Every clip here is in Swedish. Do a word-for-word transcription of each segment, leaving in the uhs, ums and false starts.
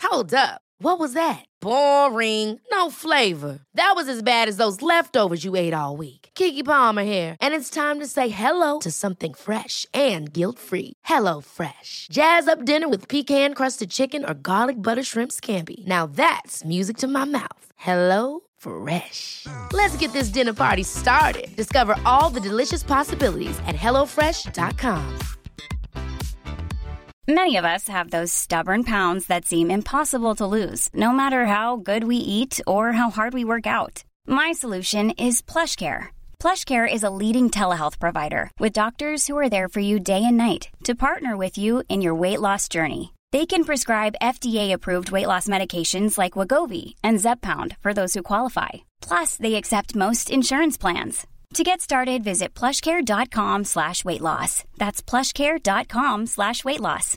Hold up. What was that? Boring. No flavor. That was as bad as those leftovers you ate all week. Keke Palmer here, and it's time to say hello to something fresh and guilt-free. Hello Fresh. Jazz up dinner with pecan-crusted chicken or garlic butter shrimp scampi. Now that's music to my mouth. Hello Fresh. Let's get this dinner party started. Discover all the delicious possibilities at hello fresh dot com. Many of us have those stubborn pounds that seem impossible to lose, no matter how good we eat or how hard we work out. My solution is PlushCare. PlushCare is a leading telehealth provider with doctors who are there for you day and night to partner with you in your weight loss journey. They can prescribe F D A-approved weight loss medications like Wegovy and Zepbound for those who qualify. Plus, they accept most insurance plans. To get started, visit plushcare.com slash weight loss. That's plushcare.com slash weight loss.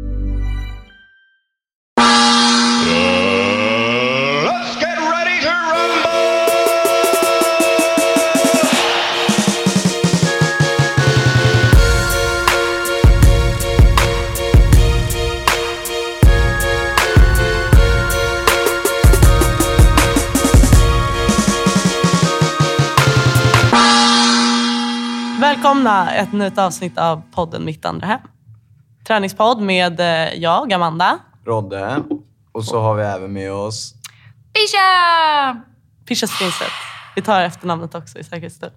Let's get ready to rumble! Välkomna ett nytt avsnitt av podden Mitt andra hem. Träningspodd med jag, Amanda. Rodde. Och så har vi även med oss... Pisha! Pisha Strinstedt. Vi tar efternamnet också i säkerhetsstull.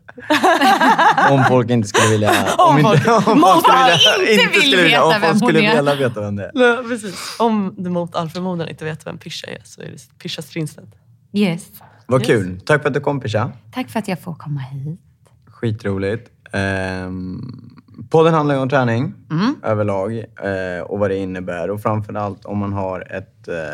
Om folk inte skulle vilja... Om, om folk, inte, om folk skulle vilja, inte vill skulle vilja, veta om vem folk hon skulle är. vilja veta vem det är. Nej, precis. Om du mot all förmodan inte vet vem Pisha är så är det Pisha Strinstedt. Yes. Vad Yes. kul. Tack för att du kom, Pisha. Tack för att jag får komma hit. Skitroligt. Ehm, podden handlar ju om träning Mm. överlag eh, och vad det innebär. Och framförallt om man har ett... Eh,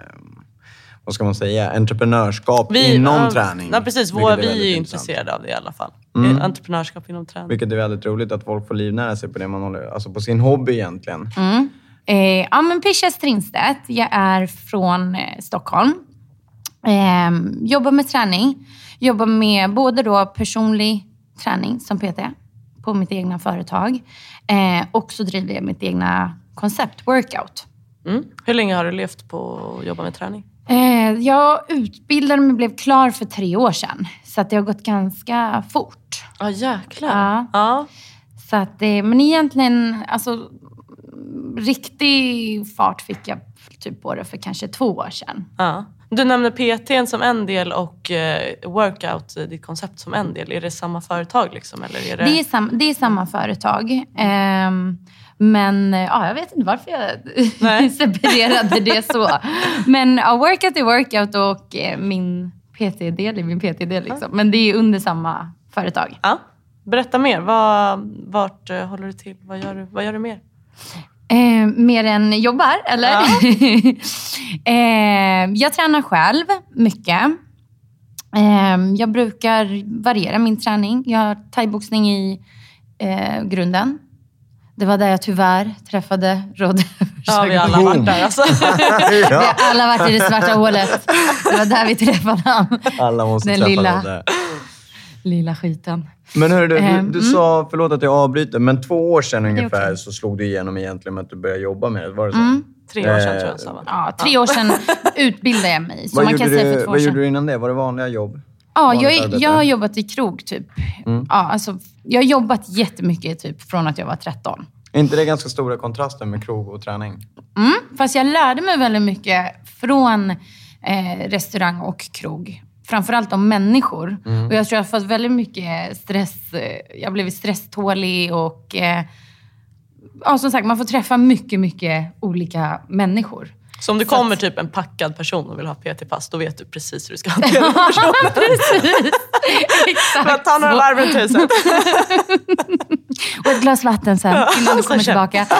vad ska man säga? Entreprenörskap Vi, inom ja, träning. Ja, precis. Vilket är Vi är väldigt ju intressant. intresserade av det i alla fall. Mm. Entreprenörskap inom träning. Vilket är väldigt roligt att folk får livnära sig på det man håller... Alltså på sin hobby egentligen. Mm. Eh, ja, men Pisha Strinstedt. Jag är från eh, Stockholm. Eh, jobbar med träning. Jobbar med både då personlig träning som P T på mitt egna företag. Eh, och så driver jag mitt egna koncept, workout. Mm. Hur länge har du levt på att jobba med träning? Eh, jag utbildade mig och blev klar för tre år sedan. Så att det har gått ganska fort. Ja, jäklar. Ja. Ja. Så att, eh, men egentligen, alltså riktig fart fick jag typ på det för kanske två år sedan. Ja. Du nämner P T:n som en del och eh, workout, ditt koncept som en del. Är det samma företag liksom? Eller är det... Det, är sam, det är samma företag. Ehm, men ja, jag vet inte varför jag separerade det så. Men ja, workout är workout och eh, min P T-del är min P T-del. Liksom. Men det är under samma företag. Ja. Berätta mer. Var, vart uh, håller du till? Vad gör du, vad gör du mer? Eh, mer än jobbar, eller? Ja. eh, jag tränar själv mycket. Eh, jag brukar variera min träning. Jag har thaiboxning i eh, grunden. Det var där jag tyvärr träffade Rodde. Ja, vi har alla varit där alltså. Vi har alla varit i det svarta hålet. Det var där vi träffade han. Alla måste Den träffa lilla, någon där. lilla skiten. Men hörru, du, du, Mm. du sa, förlåt att jag avbryter, men två år sedan är ungefär okej. så slog du igenom egentligen med att du började jobba med det. Var det så? Mm. Tre år sedan Eh, tror jag så, va? Ja, tre år sedan utbildade jag mig. Så Vad, man gjorde kan säga du, för två år vad sedan. gjorde du innan det? Var det vanliga jobb? Ja, Vanligt jag, arbete? jag har jobbat i krog typ. Mm. Ja, alltså, jag har jobbat jättemycket typ från att jag var tretton. Är inte det ganska stora kontraster med krog och träning? Mm, fast jag lärde mig väldigt mycket från eh, restaurang och krog. Framförallt om människor. Mm. Och jag tror jag har fått väldigt mycket stress. eh, Jag har blivit stresstålig och eh, ja, som sagt, man får träffa mycket, mycket olika människor. Så om det Så kommer att- typ en packad person och vill ha P T-pass, då vet du precis hur du ska hantera den personen. Precis. Exakt. Ta några så. varv runt huset. Och ett glas vatten sen innan du kommer Så känn. tillbaka.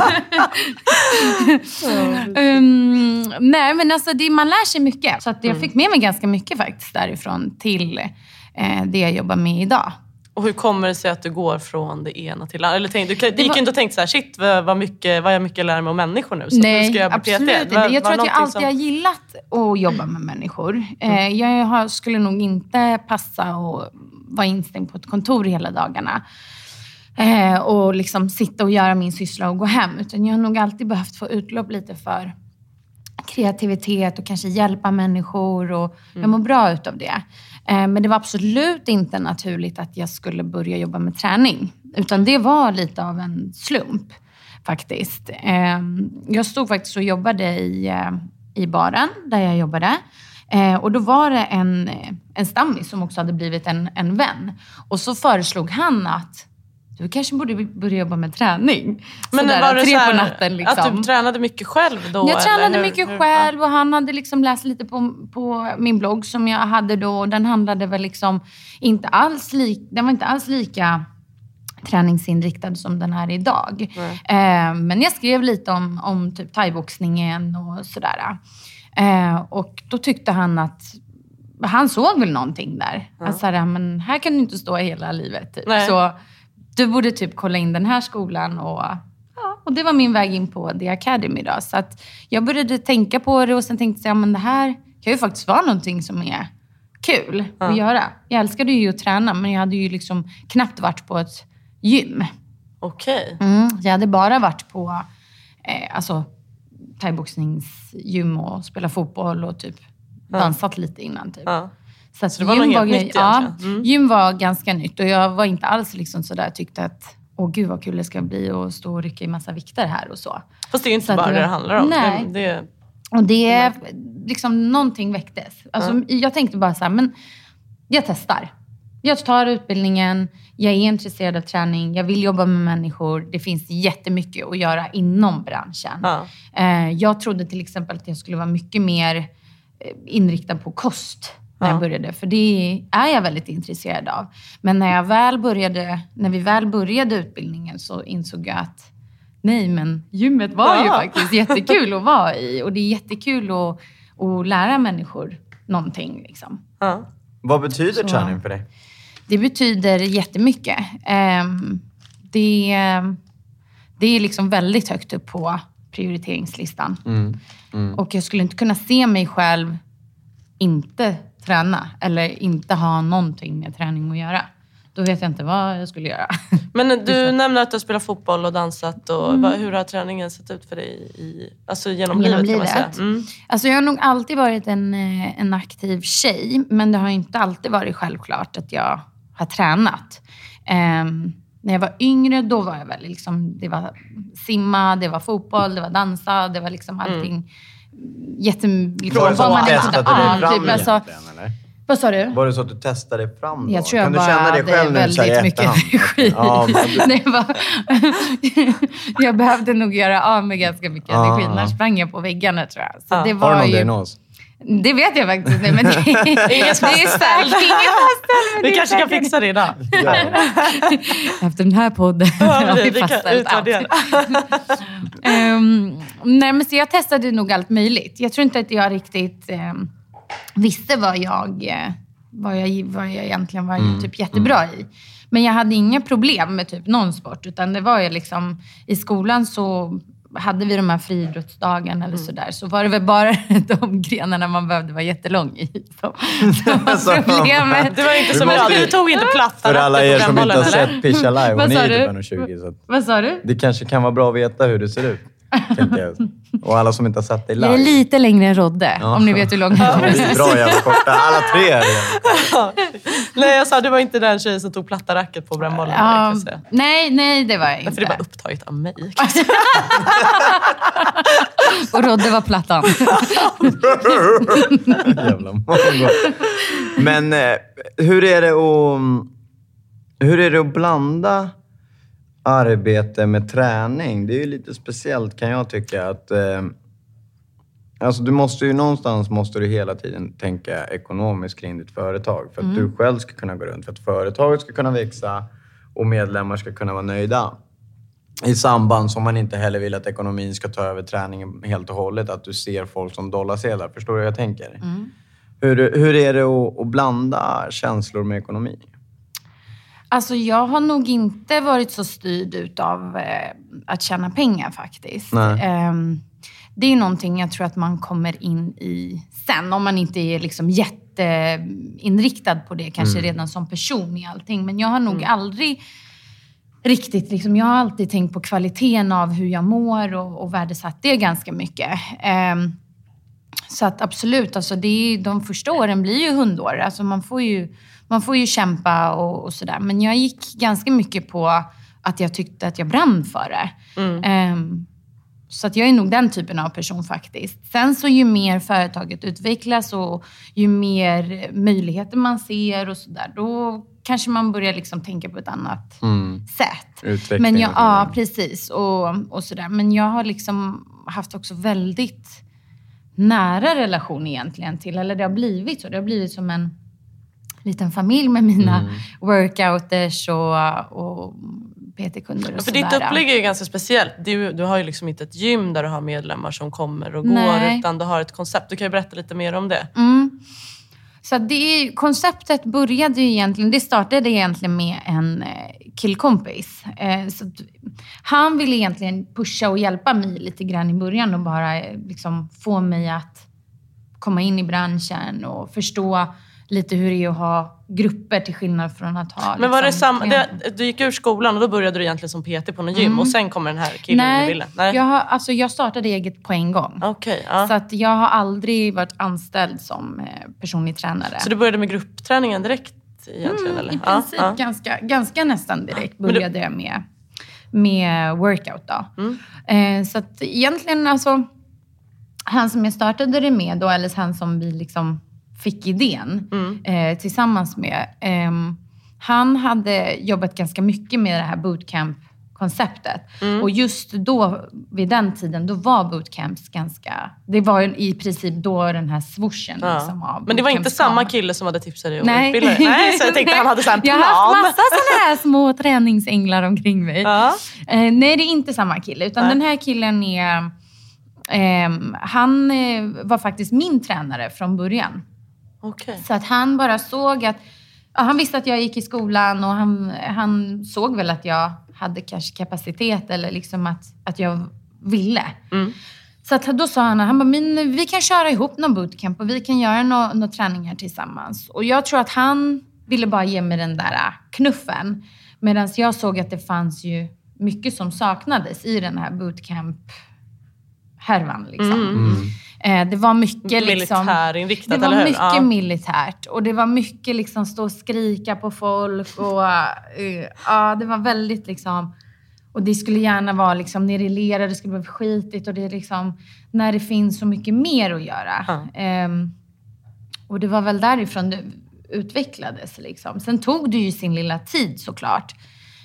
um, nej, men alltså det, man lär sig mycket. Så att jag fick med mig ganska mycket faktiskt därifrån till eh, det jag jobbar med idag. Och hur kommer det sig att du går från det ena till det andra? Eller tänk, du, du Det gick var- inte och tänkte så här, shit vad, vad, mycket, vad jag mycket lär mig om människor nu. Så nu Nej, ska jag bli absolut P T. inte. Var- Jag var tror att jag någonting alltid har gillat att jobba med människor. Eh, jag har, skulle nog inte passa och vara instängd på ett kontor hela dagarna. Eh, och liksom sitta och göra min syssla och gå hem. Utan jag har nog alltid behövt få utlopp lite för kreativitet och kanske hjälpa människor. Och jag mår bra utav det. Eh, men det var absolut inte naturligt att jag skulle börja jobba med träning. Utan det var lite av en slump faktiskt. Eh, jag stod faktiskt och jobbade i, eh, i baren där jag jobbade. Eh, och då var det en, en stammis som också hade blivit en, en vän. Och så föreslog han att du kanske borde börja jobba med träning. Men Sådär, var det tre så här, på natten liksom. Att du tränade mycket själv då? Jag tränade eller? mycket hur, själv och han hade liksom läst lite på, på min blogg som jag hade då. Den handlade väl liksom inte alls, li, den var inte alls lika träningsinriktad som den här idag. Eh, men jag skrev lite om, om typ thaiboxningen och sådär. Eh, och då tyckte han att han såg väl någonting där. Ja. Han sa, men här kan du inte stå hela livet. Typ. Så du borde typ kolla in den här skolan. Och, ja, och det var min väg in på The Academy då. Så att jag började tänka på det och sen tänkte jag, men det här kan ju faktiskt vara någonting som är kul ja. att göra. Jag älskade ju att träna, men jag hade ju liksom knappt varit på ett gym. Okej. Okay. Mm, jag hade bara varit på eh, alltså thaiboxningsgym och spela fotboll och typ ja. dansat lite innan typ. Ja. Så, så det var något helt nytt ja, mm. Gym var ganska nytt och jag var inte alls liksom sådär, tyckte att åh gud vad kul det ska bli och stå och rycka i massa vikter här och så. Fast det är ju inte så bara det det det handlar om. Nej. Det, det... Och det liksom någonting väcktes. Alltså ja. jag tänkte bara så här, men jag testar. Jag tar utbildningen, jag är intresserad av träning, jag vill jobba med människor. Det finns jättemycket att göra inom branschen. Ja. Jag trodde till exempel att jag skulle vara mycket mer inriktad på kost när ja. jag började. För det är jag väldigt intresserad av. Men när, jag väl började, när vi väl började utbildningen så insåg jag att nej, men gymmet var ja. ju faktiskt jättekul att vara i. Och det är jättekul att, att lära människor någonting. Liksom. Ja. Vad betyder så, träning för dig? Det betyder jättemycket. Det, det är liksom väldigt högt upp på prioriteringslistan. Mm. Mm. Och jag skulle inte kunna se mig själv inte träna. Eller inte ha någonting med träning att göra. Då vet jag inte vad jag skulle göra. Men du nämnde att du spelar fotboll och dansat. Och mm. vad, hur har träningen sett ut för dig i, alltså genom, genom livet, livet kan man säga? Mm. Alltså jag har nog alltid varit en, en aktiv tjej. Men det har inte alltid varit självklart att jag har tränat. Um, när jag var yngre då var jag väl liksom, det var simma, det var fotboll, det var dansa, det var liksom allting. Mm. Jätte, liksom, var det så att du testade dig fram typ, alltså, eller? Vad sa du? Var det så att du testade dig fram då? Jag tror jag kan bara du känna dig själv nu väldigt så här mycket energi. Ja, men... det var... jag behövde nog göra av med ganska mycket energi. När sprang jag på väggarna tror jag. Så ah. det var har du någon ju... diagnos? Det vet jag faktiskt inte. Men det, det är säkert inget fastställd. Vi kanske kan fixa det idag. Ja. Efter den här podden ja, har vi vi fastställt allt. um, nej, men så jag testade nog allt möjligt. Jag tror inte att jag riktigt um, visste vad jag, vad, jag, vad jag egentligen var mm. typ jättebra i. Men jag hade inga problem med typ någon sport. Utan det var ju liksom, i skolan så... hade vi de här friidrottsdagarna eller sådär, så var det väl bara de grenarna man behövde vara jättelång i. Så, så var problemet. Det var inte som jag, du tog inte plattan. För alla er som inte har sett Pisha live, hon är typ en tjugo. Så vad sa du? Det kanske kan vara bra att veta hur det ser ut. Jag. Och alla som inte har sett dig live. Jag är lite längre än Rodde, ja. Om ni vet hur lång jag är. Vi är bra jävla korta, alla tre är ja. Nej, jag sa, du var inte den tjejen som tog platta racket på brännbollen. Ja, nej, nej, det var jag inte. För det var upptaget av mig. Och Rodde var plattan. Jävla många. Men eh, hur är det att hur är det att blanda arbete med träning? Det är ju lite speciellt kan jag tycka att eh, alltså du måste ju någonstans måste du hela tiden tänka ekonomiskt kring ditt företag för att mm. du själv ska kunna gå runt, för att företaget ska kunna växa och medlemmar ska kunna vara nöjda. I samband som man inte heller vill att ekonomin ska ta över träningen helt och hållet, att du ser folk som dollarsedlar. Förstår du hur jag tänker? Mm. Hur, hur är det att, att blanda känslor med ekonomi? Alltså jag har nog inte varit så styrd utav eh, att tjäna pengar faktiskt. Eh, det är någonting jag tror att man kommer in i sen. Om man inte är liksom jätteinriktad på det. Kanske mm. redan som person i allting. Men jag har nog mm. aldrig riktigt... Liksom, jag har alltid tänkt på kvaliteten av hur jag mår. Och, och värdesatt det ganska mycket. Eh, Så att absolut, alltså det är, de första åren blir ju hundår. Alltså man får ju, man får ju kämpa och, och sådär. Men jag gick ganska mycket på att jag tyckte att jag brann för det. Mm. Um, så att jag är nog den typen av person faktiskt. Sen så ju mer företaget utvecklas och ju mer möjligheter man ser och sådär, då kanske man börjar liksom tänka på ett annat mm. sätt. Men jag, ja, precis. Och, och sådär. Men jag har liksom haft också väldigt nära relation egentligen till, eller det har blivit så. Det har blivit som en liten familj med mina mm. workouters och, och P T-kunder och ja, för sådär. Ditt upplägg är ju ganska speciellt. Du, du har ju liksom inte ett gym där du har medlemmar som kommer och Nej. går, utan du har ett koncept. Du kan ju berätta lite mer om det. Mm. Så det är, konceptet började ju egentligen, det startade egentligen med en killkompis. Så han ville egentligen pusha och hjälpa mig lite grann i början och bara liksom få mig att komma in i branschen och förstå lite hur det är att ha grupper till skillnad från att ha... Men var liksom, det samma... Det, du gick ur skolan och då började du egentligen som P T på någon gym mm. och sen kommer den här killen Nej, i bilden? Nej, jag, har, alltså jag startade eget på en gång. Okay, ja. Så att jag har aldrig varit anställd som personlig tränare. Så du började med gruppträningen direkt egentligen? Mm, eller? I princip ja, ganska, ganska nästan direkt började du... jag med, med workout då. Mm. Eh, så att egentligen alltså... Han som jag startade det med då, eller han som vi liksom... fick idén mm. eh, tillsammans med. Eh, han hade jobbat ganska mycket med det här bootcamp-konceptet. Mm. Och just då, vid den tiden, då var bootcamps ganska... Det var ju i princip då den här swooshen. Ja. Liksom, av men det var inte samma kille som hade tipsat dig om utbildare? Nej, så jag tänkte han hade så en plan. Jag har haft massa sådana här små träningsänglar omkring mig. Ja. Eh, nej, det är inte samma kille. Utan nej. Den här killen är... Eh, han eh, var faktiskt min tränare från början. Okay. Så att han bara såg att... Ja, han visste att jag gick i skolan och han, han såg väl att jag hade kanske kapacitet eller liksom att, att jag ville. Mm. Så att då sa han, han bara, men vi kan köra ihop någon bootcamp och vi kan göra några nå träningar tillsammans. Och jag tror att han ville bara ge mig den där knuffen. Medan jag såg att det fanns ju mycket som saknades i den här bootcamp-härvan liksom. Mm. Det var mycket liksom, militärinriktat, det var eller hur? mycket Ja. militärt och det var mycket liksom stå och skrika på folk och uh, ja, det var väldigt liksom, och det skulle gärna vara liksom nere i lera, det skulle vara skitigt och det är liksom när det finns så mycket mer att göra. Ja. Um, och det var väl därifrån det utvecklades liksom. Sen tog det ju sin lilla tid såklart.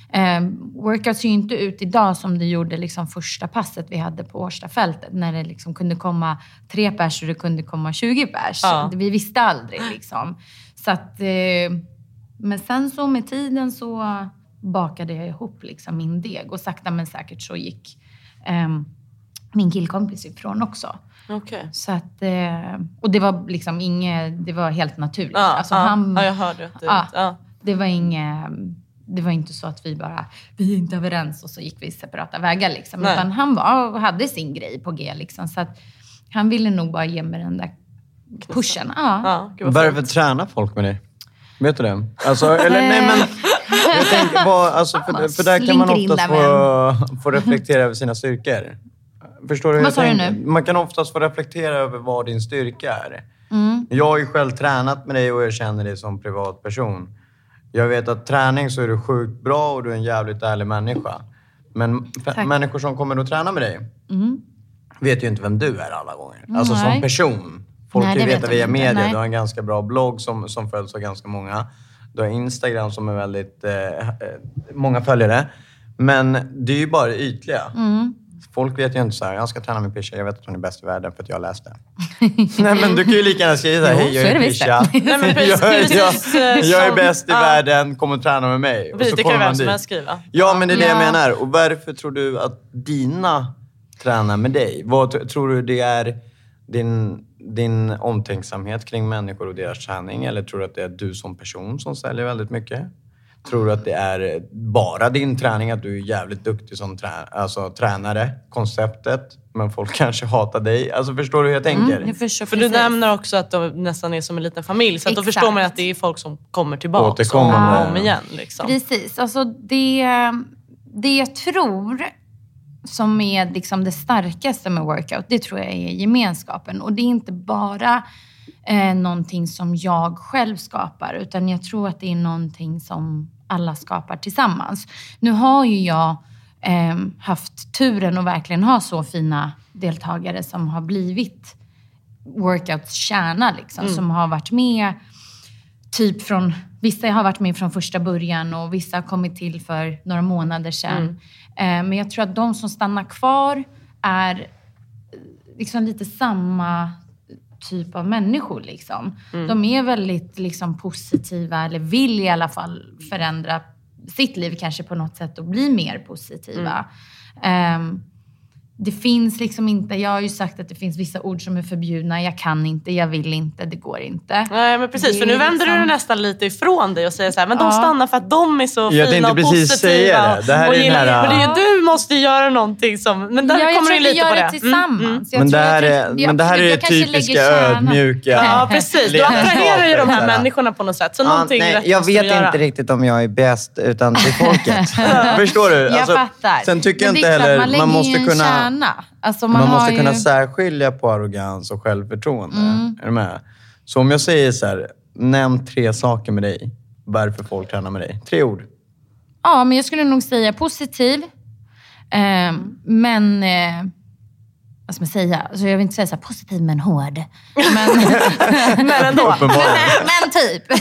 Um, workouts ser ju inte ut idag som det gjorde liksom första passet vi hade på Årstafältet. När det liksom kunde komma tre pers och det kunde komma tjugo pers. Ja. Vi visste aldrig liksom. Så att, uh, men sen så med tiden så bakade jag ihop liksom min deg. Och sakta men säkert så gick um, min killkompis ifrån också. Okay. Så att, uh, och det var liksom inget, det var helt naturligt. Ja, alltså, ja, han, ja jag hörde det. Ja, ja. Det var inget... Det var inte så att vi bara, vi är inte överens och så gick vi separata vägar liksom. Nej. Utan han var och hade sin grej på G liksom. Så att han ville nog bara ge mig den där pushen. Ja. Ja, varför tränar folk med dig? Vet du det? Alltså, eller nej men... Jag tänker bara, alltså, för, för där kan man oftast få, få reflektera över sina styrkor. Förstår du hur vad jag tänker? Nu? Man kan oftast få reflektera över vad din styrka är. Mm. Jag har ju själv tränat med dig och jag känner dig som privatperson. Jag vet att träning så är du sjukt bra och du är en jävligt ärlig människa. Men f- människor som kommer att träna med dig mm. vet ju inte vem du är alla gånger. Mm, alltså som person. Folk Nej, vet det via media. Nej. Du har en ganska bra blogg som, som följs av ganska många. Du har Instagram som är väldigt... Eh, många följare. Men det är ju bara ytliga. Mm. Folk vet ju inte så här, jag ska träna med Pisha, jag vet att hon är bäst i världen för att jag läste. Nej men du kan ju lika gärna skriva så här, hej jag är, är Pisha. Nej, men precis, jag, jag, jag är bäst i ja. världen, kom och träna med mig. Och så det kan ju vem som helst skriva. Ja men det är det ja. jag menar. Och varför tror du att dina tränar med dig? Vad tror du det är din, din omtänksamhet kring människor och deras träning? Eller tror du att det är du som person som säljer väldigt mycket? Tror du att det är bara din träning, att du är jävligt duktig som trä- alltså, tränare, konceptet, men folk kanske hatar dig? Alltså förstår du hur jag tänker? Mm, jag förstår, för du nämner också att de nästan är som en liten familj, så att då förstår man att det är folk som kommer tillbaka om och om igen. Liksom. Precis, alltså det, det jag tror som är liksom det starkaste med workout, det tror jag är gemenskapen. Och det är inte bara eh, någonting som jag själv skapar, utan jag tror att det är någonting som alla skapar tillsammans. Nu har ju jag eh, haft turen att verkligen ha så fina deltagare som har blivit workouts kärna liksom, mm. som har varit med typ från, vissa har varit med från första början och vissa har kommit till för några månader sedan. Mm. Eh, men jag tror att de som stannar kvar är liksom lite samma typ av människor liksom. Mm. De är väldigt liksom positiva, eller vill i alla fall förändra sitt liv kanske på något sätt och bli mer positiva. Mm. Eh, Det finns liksom inte, jag har ju sagt att det finns vissa ord som är förbjudna. Jag kan inte, jag vill inte, det går inte. Nej, men precis, för nu vänder liksom... du nästan lite ifrån dig och säger så här, men de ja. stannar för att de är så jag fina och positiva. Säga det. Det här och är gillar, här... Men det är ju, du måste göra någonting som, men där ja, kommer du lite på det. Jag tror att vi gör det tillsammans. Mm. Men, det här är, jag, men det här är det typiska ödmjuka. Ja, precis. Du attraherar ju de här människorna på något sätt. Så ja, nej, jag vet inte göra. riktigt om jag är bäst, utan det är folket. Förstår du? Jag alltså, fattar. Sen tycker jag inte heller, man, man måste kunna... Kärna. Alltså man man måste ju... kunna särskilja på arrogans och självförtroende. Mm. Är du med? Så om jag säger så här, nämn tre saker med dig. Varför folk tränar med dig. Tre ord. Ja, men jag skulle nog säga positiv. Eh, men... Eh, vad ska man säga? Alltså jag vill inte säga så här, positiv men hård. Men, men ändå. men, men typ.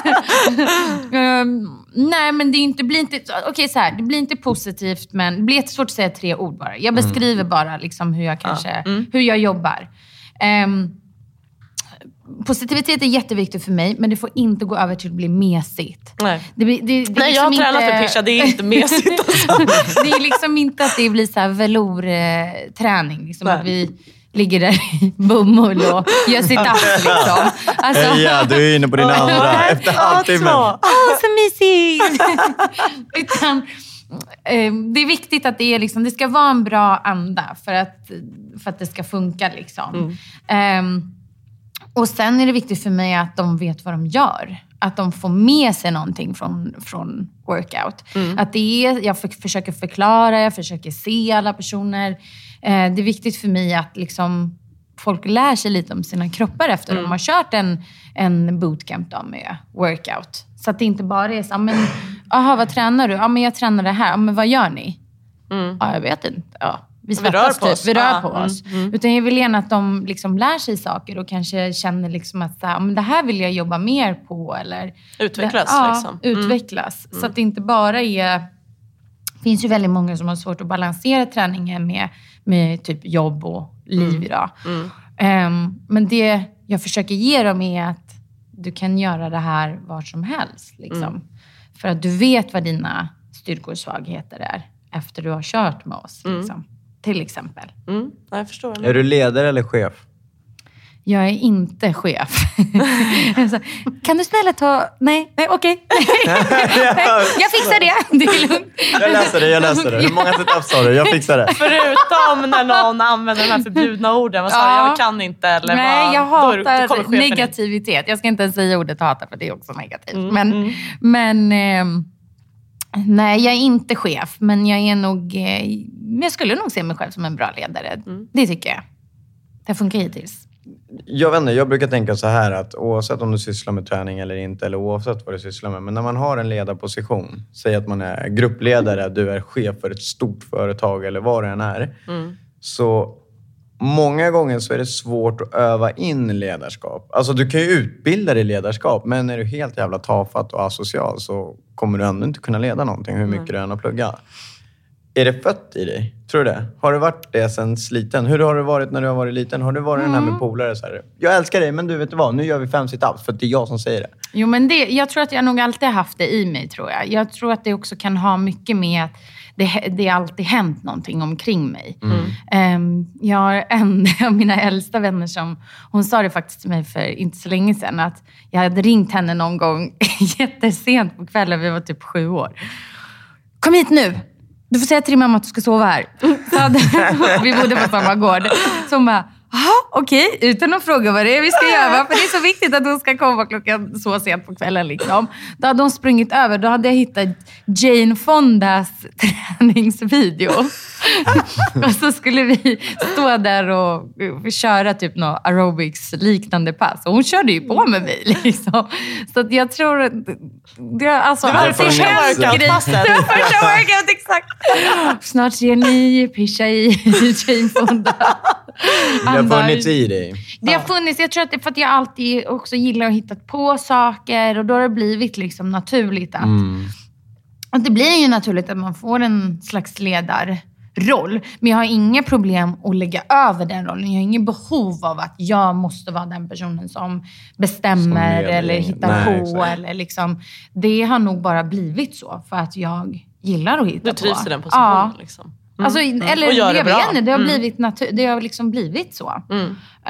um, nej, men det, inte, blir inte... Okej, okay, så här. Det blir inte positivt, men det blir jättesvårt att säga tre ord bara. Jag beskriver mm. bara liksom hur jag kanske... Ja. Mm. Hur jag jobbar. Um, positivitet är jätteviktigt för mig, men det får inte gå över till att bli mesigt. Nej, det, det, det, det Nej liksom jag har tränat inte... för Pisha, det är inte mesigt. Alltså. Det är liksom inte att det blir så här velour-träning. Liksom att vi ligger där i bomull och gör sitt ass liksom. Alltså... Ja, du är inne på din oh, andra efter halvtimmen. Åh, så mysigt! Utan... Det är viktigt att det, är liksom, det ska vara en bra anda för att, för att det ska funka. Liksom. Mm. Um, och sen är det viktigt för mig att de vet vad de gör. Att de får med sig någonting från, från workout. Mm. Att det är, jag för, försöker förklara, jag försöker se alla personer. Uh, det är viktigt för mig att liksom, folk lär sig lite om sina kroppar efter mm. de har kört en, en bootcamp då med workout. Så att det inte bara är så, men, aha, vad tränar du? Ja, men jag tränar det här. Ja, men vad gör ni? Mm. Ja, jag vet inte. Ja, vi vi rör på typ. oss. Vi rör ah, på mm, oss. Mm. Utan jag vill gärna att de liksom lär sig saker och kanske känner liksom att så här, men det här vill jag jobba mer på. Eller, utvecklas det, ja, liksom. utvecklas. Mm. Så att det inte bara är... Det finns ju väldigt många som har svårt att balansera träningen med, med typ jobb och liv mm. idag. Mm. Um, men det jag försöker ge dem är att du kan göra det här var som helst. Liksom. Mm. För att du vet vad dina styrkor och svagheter är efter du har kört med oss. Mm. Liksom. Till exempel. Mm. Ja, jag förstår. Är du ledare eller chef? Jag är inte chef. Så, kan du snälla ta... Nej, nej okej. Jag fixar det. Det är lugnt. Jag läser det, jag läser det. Hur många sit-ups har du? Jag fixar det. Förutom när någon använder de här förbjudna orden. Vad sa ja. jag kan inte. Eller nej, vad, jag hatar då, då negativitet. Jag ska inte ens säga ordet hata för det är också negativt. Mm, men... mm. men eh, nej, jag är inte chef. Men jag är nog... Eh, jag skulle nog se mig själv som en bra ledare. Mm. Det tycker jag. Det funkar hittills. Jag vet inte, jag brukar tänka så här att oavsett om du sysslar med träning eller inte, eller oavsett vad du sysslar med, men när man har en ledarposition, säg att man är gruppledare, du är chef för ett stort företag eller vad det än är, mm. så många gånger så är det svårt att öva in ledarskap. Alltså du kan ju utbilda dig i ledarskap, men är du helt jävla tafatt och asocial så kommer du ändå inte kunna leda någonting hur mycket mm. du än har pluggat. Är det fött i dig? Tror du det? Har det varit det sen sliten? Hur har det varit när du har varit liten? Har du varit mm. den här med polare så här? Jag älskar dig, men du vet vad? Nu gör vi fem sit-ups för att det är jag som säger det. Jo, men det, jag tror att jag nog alltid har haft det i mig, tror jag. Jag tror att det också kan ha mycket med att det, det har alltid hänt någonting omkring mig. Mm. Um, jag har en av mina äldsta vänner som... Hon sa det faktiskt till mig för inte så länge sedan. Att jag hade ringt henne någon gång jättesent på kvällen. Vi var typ sju år. Kom hit nu! Du får säga till din mamma att du ska sova här. Så hade, vi bodde på samma gård. Så hon bara, jaha, okej, okay, utan att fråga vad det är vi ska göra. För det är så viktigt att hon ska komma klockan så sent på kvällen. Liksom. Då hade hon sprungit över. Då hade jag hittat Jane Fondas träningsvideo. Och så skulle vi stå där och köra typ något aerobics-liknande pass. Och hon körde ju på med mig. Liksom. Så att jag tror att... Det, alltså, det var första workout-passet. Det var första workout, exakt. Snart ser ni pischa i Jane Fonda. Det har funnits i dig. Det har funnits. Jag tror att det är för att jag alltid också gillar att hitta på saker. Och då har det blivit liksom naturligt att... Mm. Att det blir ju naturligt att man får en slags ledarroll. Men jag har inga problem att lägga över den rollen. Jag har ingen behov av att jag måste vara den personen som bestämmer som eller hittar Nej, på. Eller liksom, det har nog bara blivit så för att jag gillar att hitta på. Du trivs i den positionen ja. liksom. Mm. Alltså, eller jag vet inte, det har, mm. blivit natur- det har liksom blivit så. Mm.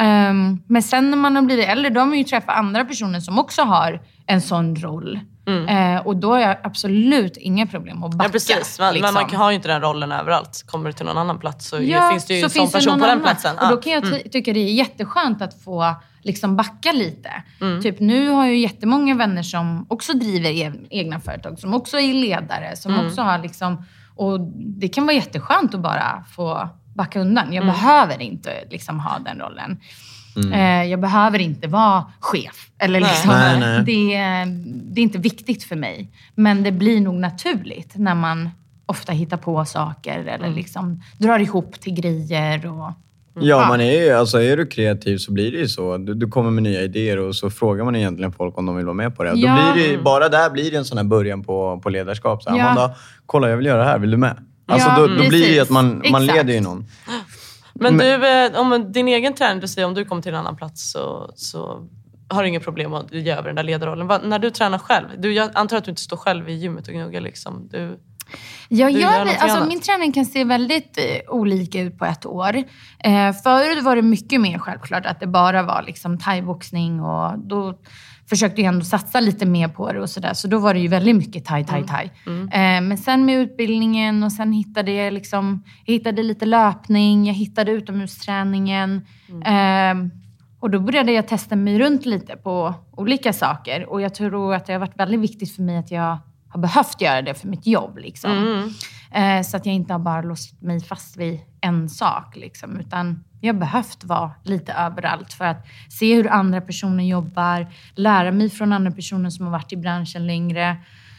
Um, men sen när man har blivit äldre, då har man ju träffat andra personer som också har en sån roll. Mm. Uh, och då har jag absolut inga problem att backa. Ja, precis. Men, liksom. men man har ju inte den rollen överallt. Kommer du till någon annan plats så ja, finns det ju en sån person på den platsen. Och då kan jag ty- mm. tycka det är jätteskönt att få liksom backa lite. Mm. Typ nu har jag ju jättemånga vänner som också driver e- egna företag. Som också är ledare. Som mm. också har liksom... Och det kan vara jätteskönt att bara få backa undan. Jag mm. behöver inte liksom ha den rollen. Mm. Eh, jag behöver inte vara chef. Eller liksom, nej, nej. Det, det är inte viktigt för mig. Men det blir nog naturligt när man ofta hittar på saker. Eller mm. liksom drar ihop till grejer. Och, ja, man är ju, alltså är du kreativ så blir det ju så. Du, du kommer med nya idéer och så frågar man egentligen folk om de vill vara med på det. Ja. Då blir det, bara där blir det en sån här början på, på ledarskap. Så här, ja. Amanda, kolla jag vill göra det här, vill du med? Alltså ja, då, då blir det ju att man, man leder ju någon. Men, Men du, om din egen tränare, du säger om du kommer till en annan plats så, så har du inga problem att göra den där ledarrollen. Va, när du tränar själv, du, jag antar att du inte står själv i gymmet och gnuggar liksom. Du... Jag gör det. Alltså, min träning kan se väldigt eh, olika ut på ett år. Eh, förut var det mycket mer självklart att det bara var liksom thaiboxning och då försökte jag ändå satsa lite mer på det och sådär. Så då var det ju väldigt mycket thai, thai, thai. Mm. Mm. Eh, men sen med utbildningen och sen hittade jag liksom, jag hittade lite löpning, jag hittade utomhusträningen. Mm. Eh, och då började jag testa mig runt lite på olika saker. Och jag tror att det har varit väldigt viktigt för mig att jag har behövt göra det för mitt jobb. Liksom. Mm. Eh, så att jag inte har bara låst mig fast vid en sak. Liksom, utan jag har behövt vara lite överallt för att se hur andra personer jobbar. Lära mig från andra personer som har varit i branschen längre.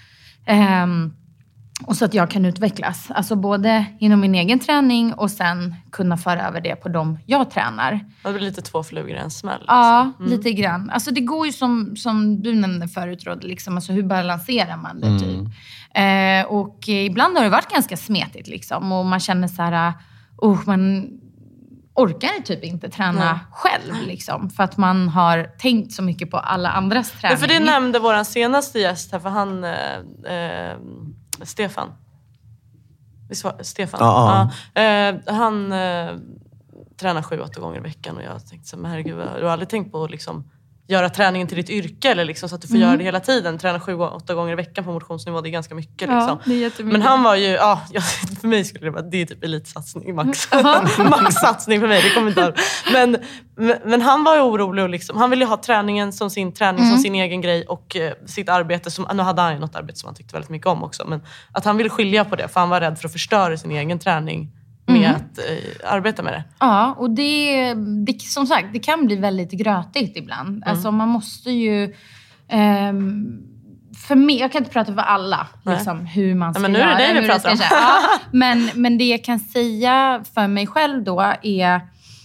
Eh, och så att jag kan utvecklas. Alltså både inom min egen träning och sen kunna föra över det på dem jag tränar. Det blir lite två flugor i en smäll. Ja, mm. lite grann. Alltså det går ju som, som du nämnde förut, Rod, liksom, alltså hur balanserar man det mm. typ. Eh, och ibland har det varit ganska smetigt liksom. Och man känner så här, oh, man orkar typ inte träna mm. själv liksom. För att man har tänkt så mycket på alla andras träning. Ja, för det nämnde våran senaste gäst här, för han... Eh, eh, Stefan. Stefan. Ja, ja. Eh, han eh, tränar sju, åtta gånger i veckan och jag tänkte så, men herregud, du har aldrig tänkt på att liksom göra träningen till ditt yrke eller liksom, så att du får mm. göra det hela tiden. Träna sju, åtta gånger i veckan på motionsnivå, det är ganska mycket. Liksom. Ja, det är jättemycket. Men han var ju, ja, för mig skulle det vara, det är typ elitsatsning, max. Maxsatsning för mig, det kommer inte av. Men, men han var ju orolig och liksom, han ville ha träningen som sin träning, mm. som sin egen grej och uh, sitt arbete, som, nu hade han ju något arbete som han tyckte väldigt mycket om också, men att han ville skilja på det, för han var rädd för att förstöra sin egen träning med mm. att eh, arbeta med det. Ja, och det, det, som sagt, det kan bli väldigt grötigt ibland. Mm. Alltså man måste ju... Eh, för mig, jag kan inte prata för alla, liksom, hur man ska ja, men nu är det göra. Det vi pratar om. Ja, men, men det jag kan säga för mig själv då är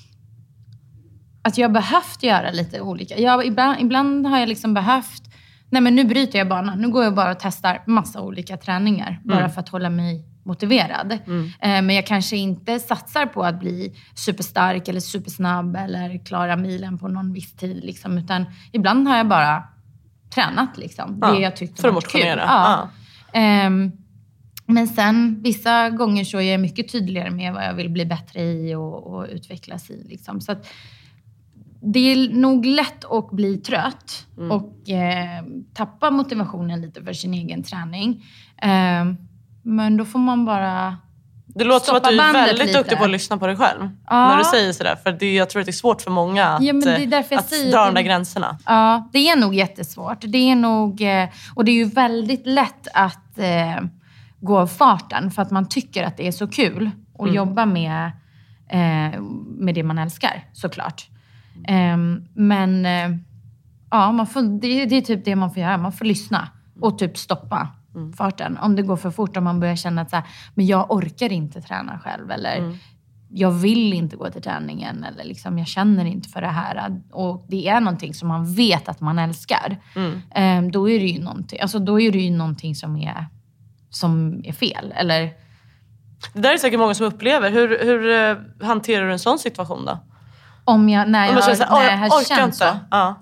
att jag behövt göra lite olika. Jag, ibland, ibland har jag liksom behövt... Nej, men nu bryter jag banan. Nu går jag bara och testar massa olika träningar. Mm. Bara för att hålla mig motiverad. Mm. Men jag kanske inte satsar på att bli superstark eller supersnabb eller klara milen på någon viss tid. Liksom, utan ibland har jag bara tränat liksom, ja, det jag tyckte för var att motionera. Kul. Ja. Ja. Um, men sen vissa gånger så är jag mycket tydligare med vad jag vill bli bättre i och, och utvecklas i. Liksom. Så att det är nog lätt att bli trött mm. och eh, tappa motivationen lite för sin egen träning. Um, Men då får man bara Det låter som att du är väldigt lite. duktig på att lyssna på dig själv. Ja. När du säger sådär. För det, jag tror att det är svårt för många att, ja, men det är därför jag att säger dra det. de där gränserna. Ja, det är nog jättesvårt. Det är nog, och det är ju väldigt lätt att eh, gå av farten. För att man tycker att det är så kul att mm. jobba med, eh, med det man älskar, såklart. Eh, men eh, ja, man får, det, det är typ det man får göra. Man får lyssna och typ stoppa. Mm. farten. Om det går för fort, om man börjar känna att så här, men jag orkar inte träna själv eller mm. jag vill inte gå till träningen eller liksom, jag känner inte för det här och det är någonting som man vet att man älskar mm. då är det ju någonting, alltså då är det ju någonting som är som är fel eller det där är säkert många som upplever. Hur, hur hanterar du en sån situation då? Om jag, när jag, om jag, har, säga, när jag har orkar känt inte. så Ja.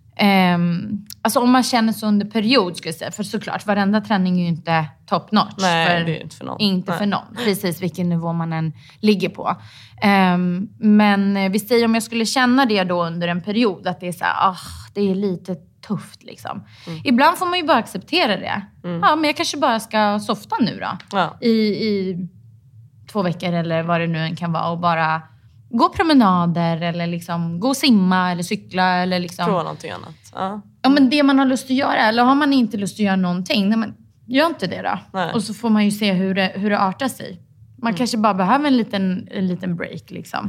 Um, alltså om man känner så under period skulle jag säga. För såklart, varenda träning är ju inte top notch. Nej, för, det är inte för någon. Inte Nej. för någon. Precis vilken nivå man än ligger på. Um, men vi säger om jag skulle känna det då under en period. Att det är så här, ah, det är lite tufft liksom. Mm. Ibland får man ju bara acceptera det. Mm. Ja, men jag kanske bara ska softa nu då. Ja. I, I två veckor eller vad det nu än kan vara. Och bara gå promenader eller liksom gå och simma eller cykla eller liksom prova någonting annat. Ja. Ja, men det man har lust att göra, eller har man inte lust att göra någonting, nej, men gör inte det då. Nej. Och så får man ju se hur det, hur det artar sig. Man mm. kanske bara behöver en liten, en liten break liksom.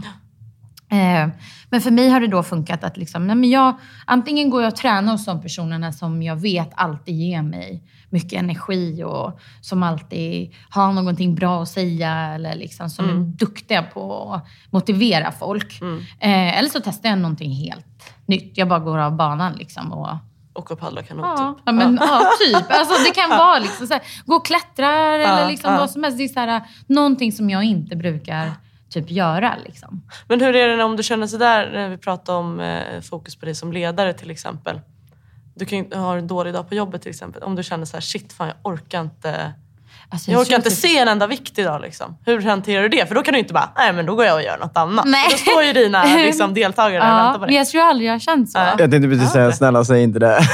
Eh, men för mig har det då funkat att liksom, nej, men jag, antingen går jag och tränar hos de personerna som jag vet alltid ger mig mycket energi och som alltid har någonting bra att säga eller liksom, som mm. är duktiga på att motivera folk. Mm. Eh, eller så testar jag någonting helt nytt. Jag bara går av banan liksom och och och paddla kanot ja, typ. Ja, men, ja. ja, typ. Alltså, det kan vara liksom, så här, gå och klättra eller ja, liksom, ja. vad som helst. Det är så här, någonting som jag inte brukar typ göra liksom. Men hur är det om du känner så där när vi pratar om eh, fokus på dig som ledare till exempel? Du kan ju ha en dålig dag på jobbet till exempel. Om du känner så här, shit fan jag orkar inte alltså, jag, jag orkar inte typ se en enda vikt idag liksom. Hur hanterar du det? För då kan du inte bara, nej men då går jag och gör något annat. Nej. Då står ju dina liksom, deltagare där och väntar på dig. Men jag tror aldrig jag har känt så. Jag tänkte precis säga, snälla säg inte det.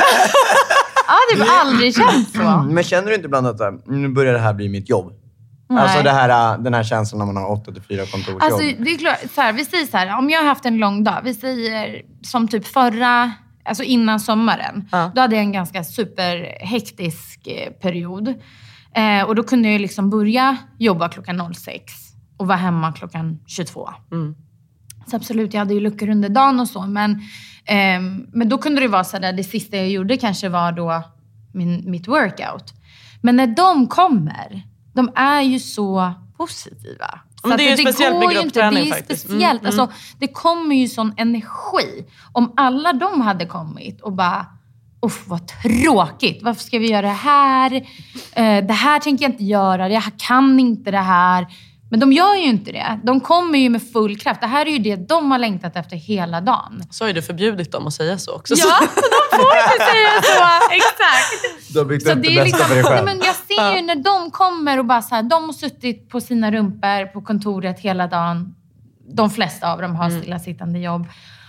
Ja, det har aldrig känt så. Men känner du inte ibland att nu börjar det här bli mitt jobb? Nej. Alltså det här, den här känslan när man har åtta till fyra kontorsjobb. Alltså det är klart, så här, vi säger så här, om jag har haft en lång dag, vi säger som typ förra, alltså innan sommaren. Ja. Då hade jag en ganska superhektisk eh, period. Eh, och då kunde jag liksom börja jobba klockan noll sex och vara hemma klockan tjugotvå. Mm. Så absolut, jag hade ju luckor under dagen och så. Men, eh, men då kunde det vara så där, det sista jag gjorde kanske var då min, mitt workout. Men när de kommer, de är ju så positiva. Så men det är ju det speciellt med gruppträning det är faktiskt. Speciellt. Mm, alltså, det kommer ju sån energi. Om alla de hade kommit och bara, uff vad tråkigt. Varför ska vi göra det här? Uh, det här tänker jag inte göra. Jag kan inte det här. Men de gör ju inte det. De kommer ju med full kraft. Det här är ju det de har längtat efter hela dagen. Så är det förbjudit dem att säga så också. Ja, de får inte säga så. Exakt. Du har byggt så upp det, det det bästa liksom, för dig själv. men jag ser ju när de kommer och bara så här, de har suttit på sina rumpor på kontoret hela dagen. De flesta av dem har mm. stillasittande jobb.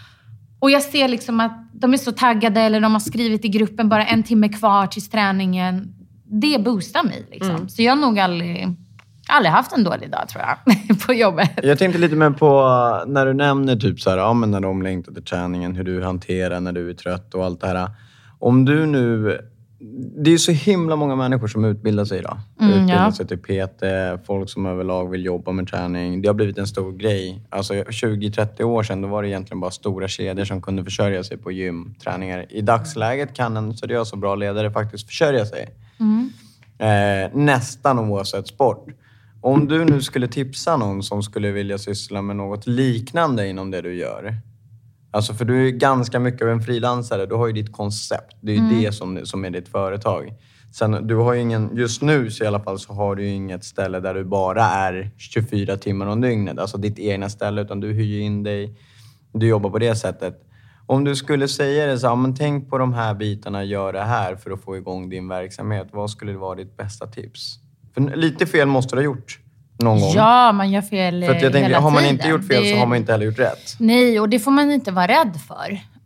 Och jag ser liksom att de är så taggade eller de har skrivit i gruppen bara en timme kvar till träningen. Det boostar mig liksom. Mm. Så jag har nog aldrig... aldrig haft en dålig dag tror jag på jobbet. Jag tänkte lite mer på när du nämner typ så här, ja, men när de längtar till träningen, hur du hanterar när du är trött och allt det här. Om du nu, det är ju så himla många människor som utbildar sig idag. Mm, utbildar ja. sig till P T, folk som överlag vill jobba med träning. Det har blivit en stor grej. Alltså tjugo till trettio år sedan då var det egentligen bara stora kedjor som kunde försörja sig på gymträningar. I dagsläget kan en seriös och bra ledare faktiskt försörja sig. Mm. Eh, nästan oavsett sport. Om du nu skulle tipsa någon som skulle vilja syssla med något liknande inom det du gör. Alltså för du är ganska mycket av en frilansare. Du har ju ditt koncept. Det är ju mm. det som, som är ditt företag. Sen, du har ju ingen, just nu så i alla fall så har du ju inget ställe där du bara är tjugofyra timmar om dygnet. Alltså ditt egna ställe. Utan du hyr in dig. Du jobbar på det sättet. Om du skulle säga det så här, men tänk på de här bitarna. Gör det här för att få igång din verksamhet. Vad skulle det vara ditt bästa tips? För lite fel måste du ha gjort någon gång. Ja, man gör fel För att jag tänker, hela har man tiden. inte gjort fel det... så har man inte heller gjort rätt. Nej, och det får man inte vara rädd för.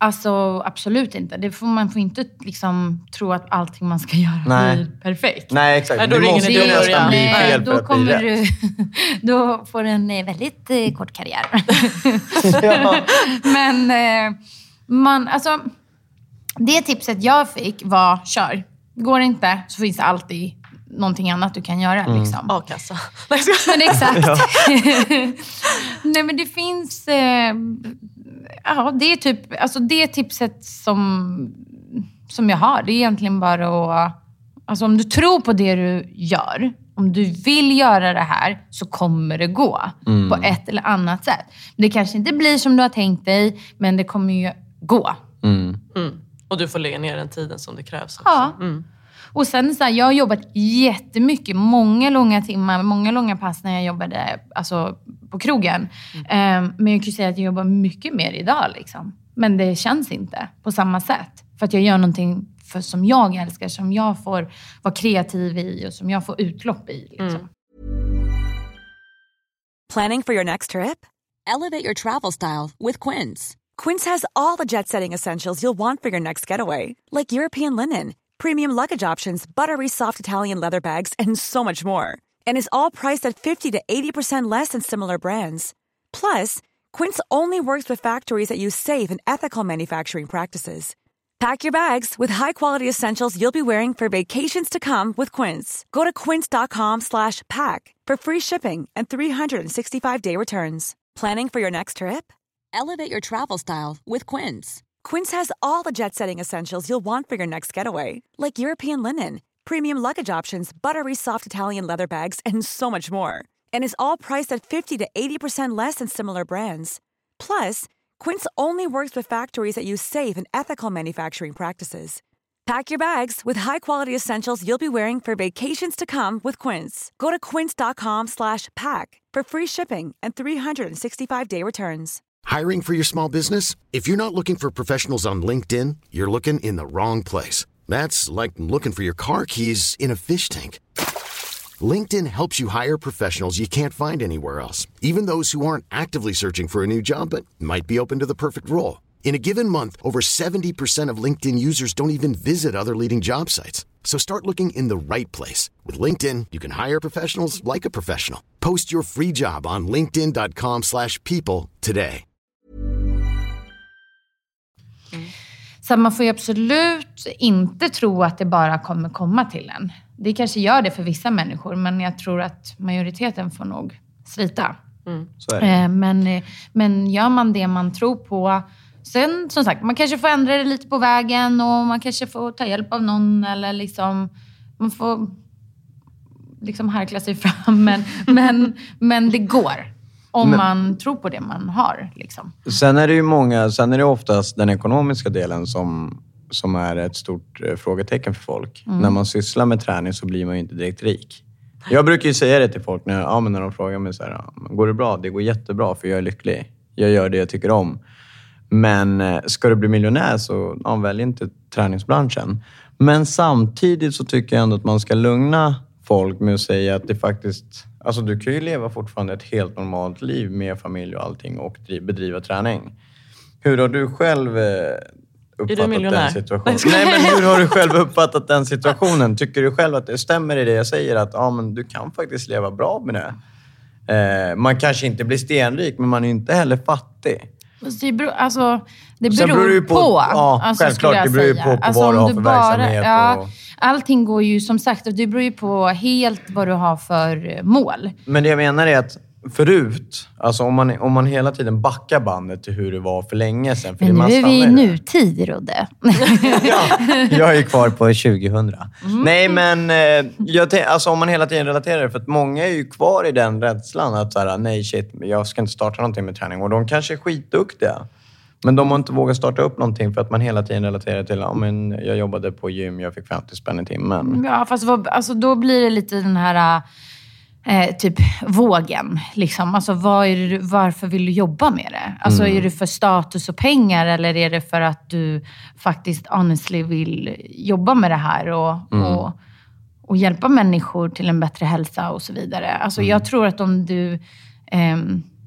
Alltså absolut inte. Det får, man får inte liksom tro att allting man ska göra Nej. blir perfekt. Nej, exakt. Nej, då det är det måste ingen ju idé att nästan bli Nej, fel då för att bli kommer rätt. du, då får du en eh, väldigt eh, kort karriär. Ja. Men eh, man, alltså, det tipset jag fick var kör. Går det inte så finns det alltid någonting annat du kan göra. Mm. Liksom. A-kassa. Men exakt. Nej, men det finns... Eh, ja, det är typ... Alltså det tipset som, som jag har, det är egentligen bara att... Alltså om du tror på det du gör, om du vill göra det här, så kommer det gå Mm. på ett eller annat sätt. Det kanske inte blir som du har tänkt dig, men det kommer ju gå. Mm. Mm. Och du får lägga ner den tiden som det krävs också. Ja. Mm. Och sen så här, jag har jobbat jättemycket, många långa timmar, många långa pass när jag jobbade alltså, på krogen. Mm. Um, men jag kan ju säga att jag jobbar mycket mer idag. Liksom. Men det känns inte på samma sätt. För att jag gör någonting för, som jag älskar, som jag får vara kreativ i och som jag får utlopp i. Liksom. Mm. Planning for your next trip? Elevate your travel style with Quince. Quince has all the jet-setting essentials you'll want for your next getaway, like European linen, premium luggage options, buttery soft Italian leather bags, and so much more. And is all priced at fifty to eighty percent less than similar brands. Plus, Quince only works with factories that use safe and ethical manufacturing practices. Pack your bags with high-quality essentials you'll be wearing for vacations to come with Quince. Go to quince.com slash pack for free shipping and three sixty-five day returns. Planning for your next trip? Elevate your travel style with Quince. Quince has all the jet-setting essentials you'll want for your next getaway, like European linen, premium luggage options, buttery soft Italian leather bags, and so much more. And is all priced at fifty to eighty percent less than similar brands. Plus, Quince only works with factories that use safe and ethical manufacturing practices. Pack your bags with high-quality essentials you'll be wearing for vacations to come with Quince. Go to quince.com slash pack for free shipping and three sixty-five day returns. Hiring for your small business? If you're not looking for professionals on LinkedIn, you're looking in the wrong place. That's like looking for your car keys in a fish tank. LinkedIn helps you hire professionals you can't find anywhere else, even those who aren't actively searching for a new job but might be open to the perfect role. In a given month, over seventy percent of LinkedIn users don't even visit other leading job sites. So start looking in the right place. With LinkedIn, you can hire professionals like a professional. Post your free job on linkedin.com slash people today. Så man får ju absolut inte tro att det bara kommer komma till en. Det kanske gör det för vissa människor, men jag tror att majoriteten får nog slita. Mm. Så är det. Eh, men, men gör man det man tror på... Sen, som sagt, man kanske får ändra det lite på vägen och man kanske får ta hjälp av någon eller liksom... Man får liksom harkla sig fram, men, men, men det går. Om Men- man tror på det man har, liksom. Sen är det ju många, sen är det oftast den ekonomiska delen som, som är ett stort eh, frågetecken för folk. Mm. När man sysslar med träning så blir man ju inte direkt rik. Jag brukar ju säga det till folk när, ja, men när de frågar mig så här, ja, går det bra? Det går jättebra för jag är lycklig. Jag gör det jag tycker om. Men eh, ska du bli miljonär så ja, välj inte träningsbranschen. Men samtidigt så tycker jag ändå att man ska lugna folk med att säga att det faktiskt... Alltså du kan ju leva fortfarande ett helt normalt liv med familj och allting och bedriva träning. Hur har du själv eh, uppfattat miljonär? den situationen? Nej, men hur har du själv uppfattat den situationen? Tycker du själv att det stämmer i det jag säger? Att ja, men du kan faktiskt leva bra med det. Eh, man kanske inte blir stenrik, men man är inte heller fattig. Det beror, alltså, det Sen beror beror det ju på. på- ja, alltså, självklart, skulle jag det beror ju säga. på- på alltså, vad du om har för verksamhet Ja, och- allting går ju som sagt, det beror ju på helt vad du har för mål. Men det jag menar är att förut, alltså om man, om man hela tiden backar bandet till hur det var för länge sedan. För Men man nu är vi i stannar ju där. nutid, Rodde. Ja, jag är kvar på tjugohundra. Mm. Nej, men eh, jag tänk, alltså om man hela tiden relaterar det, för att många är ju kvar i den rädslan att så här, nej shit, jag ska inte starta någonting med träning. Och de kanske är skitduktiga. Men de har inte vågat starta upp någonting för att man hela tiden relaterar till, ja men jag jobbade på gym, jag fick femtio spänn i timmen. Ja, fast vad, alltså, då blir det lite den här eh, typ vågen. Liksom. Alltså, vad är det, varför vill du jobba med det? Alltså, Mm. är det för status och pengar eller är det för att du faktiskt honestly vill jobba med det här och, Mm. och, och hjälpa människor till en bättre hälsa och så vidare? Alltså, Mm. jag tror att om du... ehm,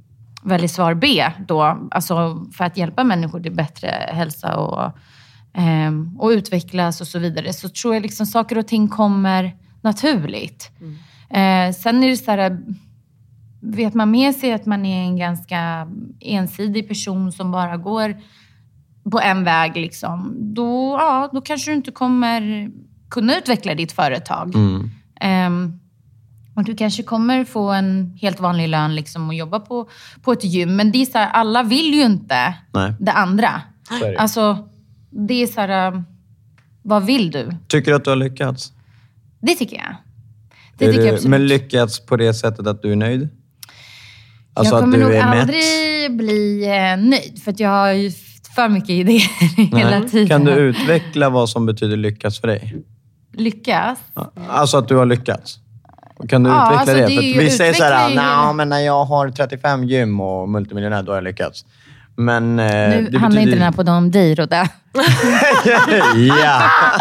väldigt svar B då. Alltså för att hjälpa människor till bättre hälsa och, eh, och utvecklas och så vidare. Så tror jag liksom saker och ting kommer naturligt. Mm. Eh, sen är det så här, vet man med sig att man är en ganska ensidig person som bara går på en väg liksom, då, ja, då kanske du inte kommer kunna utveckla ditt företag. Mm. Um, och du kanske kommer få en helt vanlig lön liksom, och jobba på, på ett gym. Men det är så här, alla vill ju inte Nej. det andra. Det. Alltså, det är så här, vad vill du? Tycker du att du har lyckats? Det tycker jag. Det tycker jag absolut. Men lyckats på det sättet att du är nöjd? Alltså jag kommer att du nog är aldrig mätt? bli eh, nöjd. För att jag har ju för mycket idéer hela tiden. Kan du utveckla vad som betyder lyckas för dig? Lyckas? Alltså att du har lyckats. Kan du ja, utveckla alltså det? det För vi säger så här, ju... nej men när jag har trettiofem gym och multimiljonär, då har jag lyckats. Men, eh, nu det handlar betyder... inte den här på de dyr där. Ja.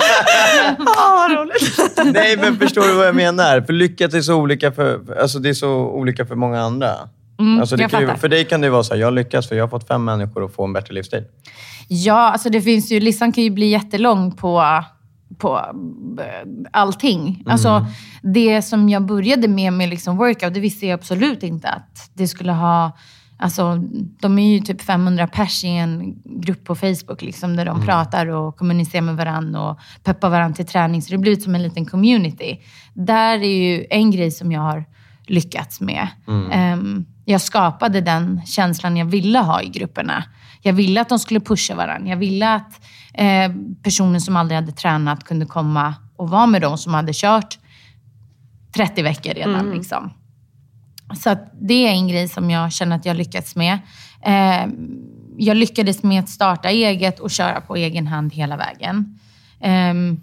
Åh, vad roligt. Nej, men förstår du vad jag menar? För lyckas är så olika för, alltså det är så olika för många andra. Mm, alltså det kan ju, för dig kan det vara så här, jag lyckas för jag har fått fem människor att få en bättre livsstil. Ja, alltså det finns ju, listan kan ju bli jättelång på, på allting. Mm. Alltså det som jag började med med liksom workout, det visste jag absolut inte att det skulle ha. Alltså, de är ju typ femhundra pers i en grupp på Facebook liksom, där de mm. pratar och kommunicerar med varandra och peppar varandra till träning. Så det blir som en liten community. Där är ju en grej som jag har lyckats med. Mm. Um, jag skapade den känslan jag ville ha i grupperna. Jag ville att de skulle pusha varandra. Jag ville att eh, personer som aldrig hade tränat kunde komma och vara med dem som hade kört trettio veckor redan. Mm. Liksom. Så att det är en grej som jag känner att jag lyckats med. Eh, jag lyckades med att starta eget och köra på egen hand hela vägen. Eh,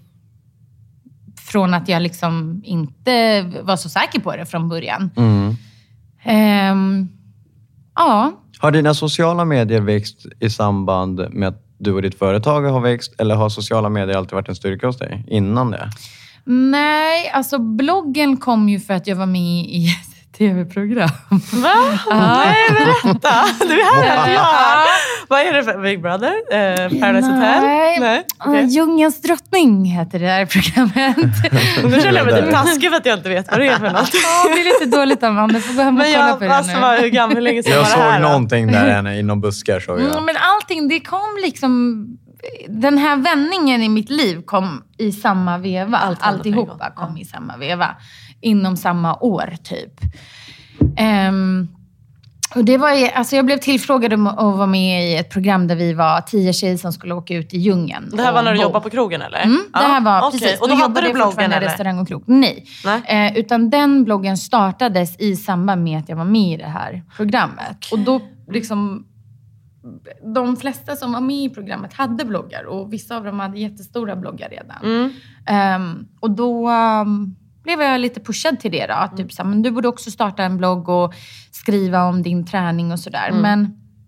från att jag liksom inte var så säker på det från början. Mm. Eh, ja. Har dina sociala medier växt i samband med att du och ditt företag har växt? Eller har sociala medier alltid varit en styrka hos dig innan det? Nej, alltså bloggen kom ju för att jag var med i tv-program. Va? Ah. Nej, berätta. Du är här. Ja. Ja. Vad är det för Big Brother? Eh, Paradise Hotel? Nej. Okay. Djungelns drottning heter det här programmet. Nu känner jag mig lite taskig för att jag inte vet vad det är för något. Ja, det är lite dåligt Amanda. Får gå hem och kolla jag, på det alltså, nu. Hur gammal, hur länge sedan jag var det såg här, någonting där i någon buskar. Såg jag. Mm, men allting, det kom liksom... Den här vändningen i mitt liv kom i samma veva. Allt, alltihopa kom i samma veva. Inom samma år, typ. Um, och det var, alltså jag blev tillfrågad om att vara med i ett program där vi var tio tjejer som skulle åka ut i djungeln. Det här var när du jobbade på krogen, eller? Mm, det här var, ah, precis. Okay. Och då, då hade du bloggen, eller? Restaurang och krog. Nej. Nej. Uh, utan den bloggen startades i samband med att jag var med i det här programmet. Okay. Och då liksom... De flesta som var med i programmet hade bloggar. Och vissa av dem hade jättestora bloggar redan. Mm. Um, och då um, blev jag lite pushad till det då. Mm. Typ så här, men du borde också starta en blogg och skriva om din träning och sådär. Mm. Men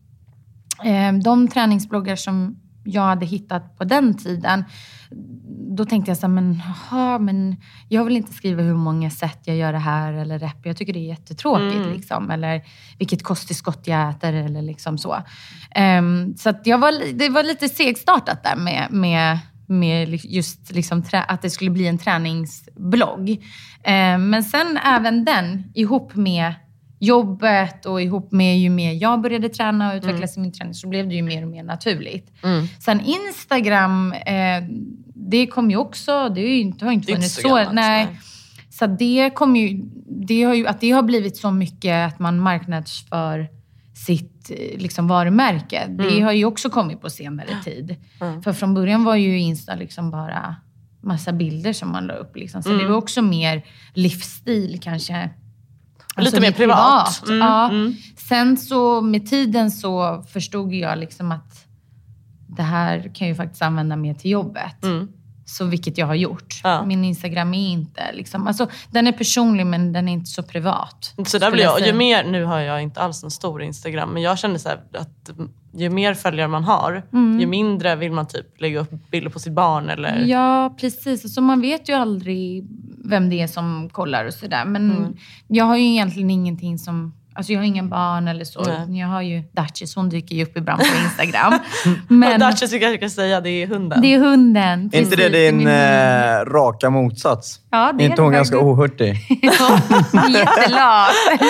um, de träningsbloggar som jag hade hittat på den tiden, då tänkte jag så här, men, aha, men jag vill inte skriva hur många sätt jag gör det här eller rep. Jag tycker det är jättetråkigt mm. liksom. Eller vilket kosttillskott jag äter eller liksom så. Um, så att jag var, det var lite segstartat där med, med, med just liksom trä, att det skulle bli en träningsblogg. Um, men sen även den ihop med jobbet och ihop med ju mer jag började träna och utvecklas mm. i min träning, så blev det ju mer och mer naturligt. Mm. Sen Instagram, eh, det kom ju också, det, är ju, det har inte funnits så. Gammalt, nej. nej. Så det kom ju, det har ju, att det har blivit så mycket att man marknadsför sitt liksom varumärke. Mm. Det har ju också kommit på senare tid. Mm. För från början var ju Insta liksom bara massa bilder som man la upp. Liksom. Så mm. det var också mer livsstil kanske. Lite alltså mer privat. privat. Mm, ja. Mm. Sen så med tiden så förstod jag liksom att det här kan jag ju faktiskt använda mer till jobbet. Mm. Så vilket jag har gjort. Ja. Min Instagram är inte liksom, alltså den är personlig men den är inte så privat. Så där blir jag, ju mer, nu har jag inte alls en stor Instagram, men jag känner så här att ju mer följare man har, mm. ju mindre vill man typ lägga upp bilder på sitt barn eller... Ja, precis. Så man vet ju aldrig vem det är som kollar och sådär. Men mm. jag har ju egentligen ingenting som... Alltså jag har ingen barn eller så. Nej. Jag har ju Duchess, hon dyker ju upp ibland på Instagram. Men Duchess, vi kanske ska säga, det är hunden. det är hunden. Är inte det din eh, raka motsats? Ja, det är inte är hon det ganska faktiskt. ohurtig? Jättelat.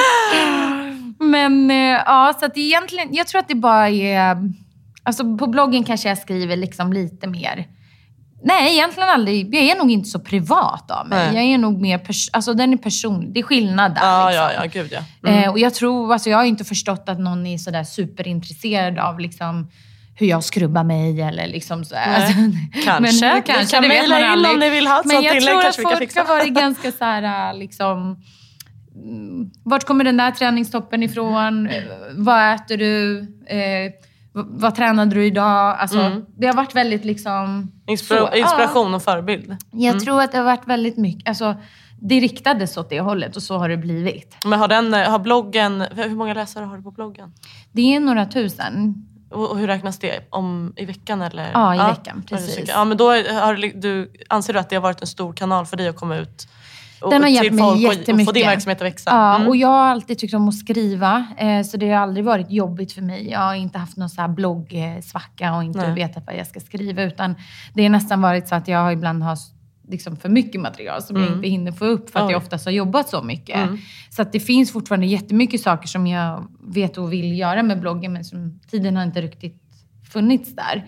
Men eh, ja, så att egentligen, jag tror att det bara är... Alltså på bloggen kanske jag skriver liksom lite mer... Nej, egentligen aldrig. Jag är nog inte så privat av mig. Nej. Jag är nog mer... Pers- alltså den är personlig. Det är skillnad där. Ja, liksom. ja, ja, gud ja. Mm. Eh, och jag tror... Alltså jag har inte förstått att någon är sådär superintresserad av liksom... hur jag skrubbar mig eller liksom så. Alltså, kanske. Men, kanske. Ni kan det vet mejla man in aldrig. om ni vill ha ett Men sånt jag tillägg, tror att kanske vi kan folk fixa. har varit ganska så här liksom... mm, Vart kommer den där träningstoppen ifrån? Vad äter du? Eh, vad, vad tränade du idag? Alltså, Mm. det har varit väldigt liksom... Inspira- så, inspiration ja. och förebild. Jag tror att det har varit väldigt mycket... Alltså, det riktades åt det hållet och så har det blivit. Men har, den, har bloggen... Hur många läsare har du på bloggen? Det är några tusen. Och och hur räknas det? Om, I veckan eller? Ja, i veckan, precis. Ja, men då har du, du, anser du att det har varit en stor kanal för dig att komma ut och, Den har till hjälpt mig folk och, och jättemycket. få din verksamhet att växa? Ja, Mm. och jag har alltid tyckt om att skriva. Eh, så det har aldrig varit jobbigt för mig. Jag har inte haft någon så här bloggsvacka och inte Nej. vetat vad jag ska skriva. Utan det har nästan varit så att jag ibland har liksom för mycket material som Mm. jag inte hinner få upp för att Oj. jag oftast har jobbat så mycket. Mm. Så att det finns fortfarande jättemycket saker som jag vet och vill göra med bloggen men som tiden har inte riktigt funnits där.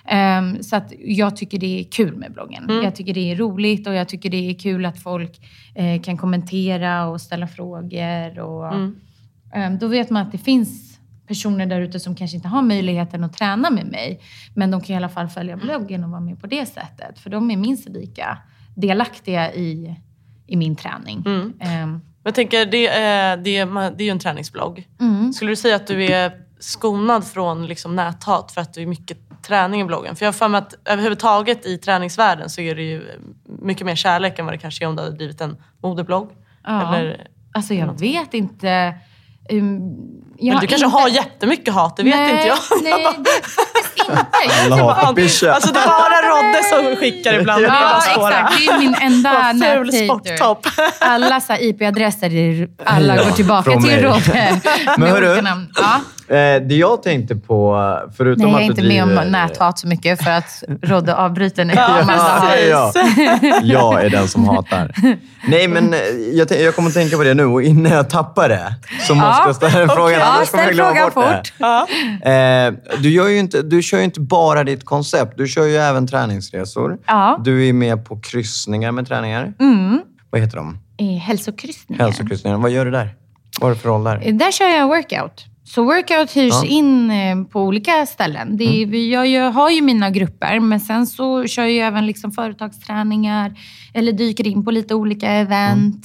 Um, så att jag tycker det är kul med bloggen. Mm. Jag tycker det är roligt och jag tycker det är kul att folk eh, kan kommentera och ställa frågor. Och, Mm. um, då vet man att det finns personer där ute som kanske inte har möjligheten att träna med mig. Men de kan i alla fall följa bloggen och vara med på det sättet. För de är minst lika delaktiga i, i min träning. Mm. Um, Jag tänker, det är, det, är, det är ju en träningsblogg. mm. Skulle du säga att du är skonad från liksom näthat för att du är mycket träning i bloggen? För jag har för mig att överhuvudtaget i träningsvärlden så är det ju mycket mer kärlek än vad det kanske är om du hade drivit en modeblogg. Ja. Eller, Alltså jag vet inte... Um, jag men du kanske inte... har jättemycket hat, det vet nej, inte jag. Nej, det faktiskt inte. Jag Alla tror bara- hatar Bisha. Alltså det är bara Rodde som skickar ibland. Ja, exakt. Det är min enda Ful näthater. sporttopp. Alla så här I P-adresser, är- alla Ja, går tillbaka från till mig. Rodde. Men Med hörru, olika namn. Ja. Eh, det jag tänkte på, förutom Nej, jag att är du inte med driver... om näthat så mycket för att Rodde avbryter nu. Ja, Om alla har- ja, ja. Jag är den som hatar. Nej, men eh, jag, t- jag kommer att tänka på det nu och innan jag tappar det så måste Ja, jag ställa en okej. fråga. Ja, annars kommer jag ställ glömma frågan bort fort. Ja. det. Eh, du, gör ju inte, du kör ju inte bara ditt koncept. Du kör ju även träningsresor. Ja. Du är med på kryssningar med träningar. Mm. Vad heter de? Eh, Hälsokryssningen. Hälsokryssningar. Vad gör du där? Vad är det för roll där? Eh, Där kör jag workout. Så workout hyrs Ja. in eh, på olika ställen. Det är, vi- jag gör, har ju mina grupper, men sen så kör jag även liksom företagsträningar. Eller dyker in på lite olika event.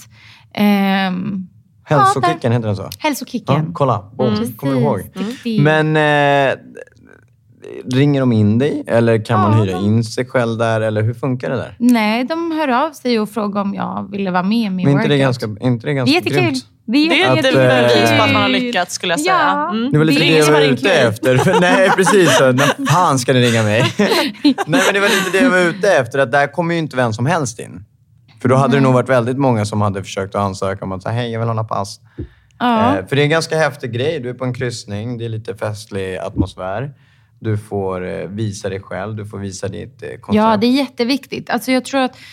Ehm, Hälsokicken, heter den så? hälsokicken. Ja, kolla. Oh, Precis, kommer du ihåg? det- Men eh, ringer de in dig? Eller kan man Ja, hyra de- in sig själv där? Eller hur funkar det där? Nej, de hör av sig och frågar om jag ville vara med i min Men workout. inte det ganska, inte det Det är ganska jättekul. grymt? Det är Det är ett Att, bevis eh, på att man har lyckats, skulle jag säga. Ja. Mm. Det var lite Det är det, ingen jag som var har ringt ute mig. efter. För, nej, precis. Så, när fan ska ni ringa mig? Nej, men det var lite det jag var ute efter. Att där kommer ju inte vem som helst in. För då hade det nog varit väldigt många som hade försökt att ansöka om att säga, hej, jag vill ha några pass. Ja. Eh, för det är en ganska häftig grej. Du är på en kryssning. Det är lite festlig atmosfär. Du får eh, visa dig själv. Du får visa ditt eh, koncept. Ja, det är jätteviktigt. Alltså jag tror att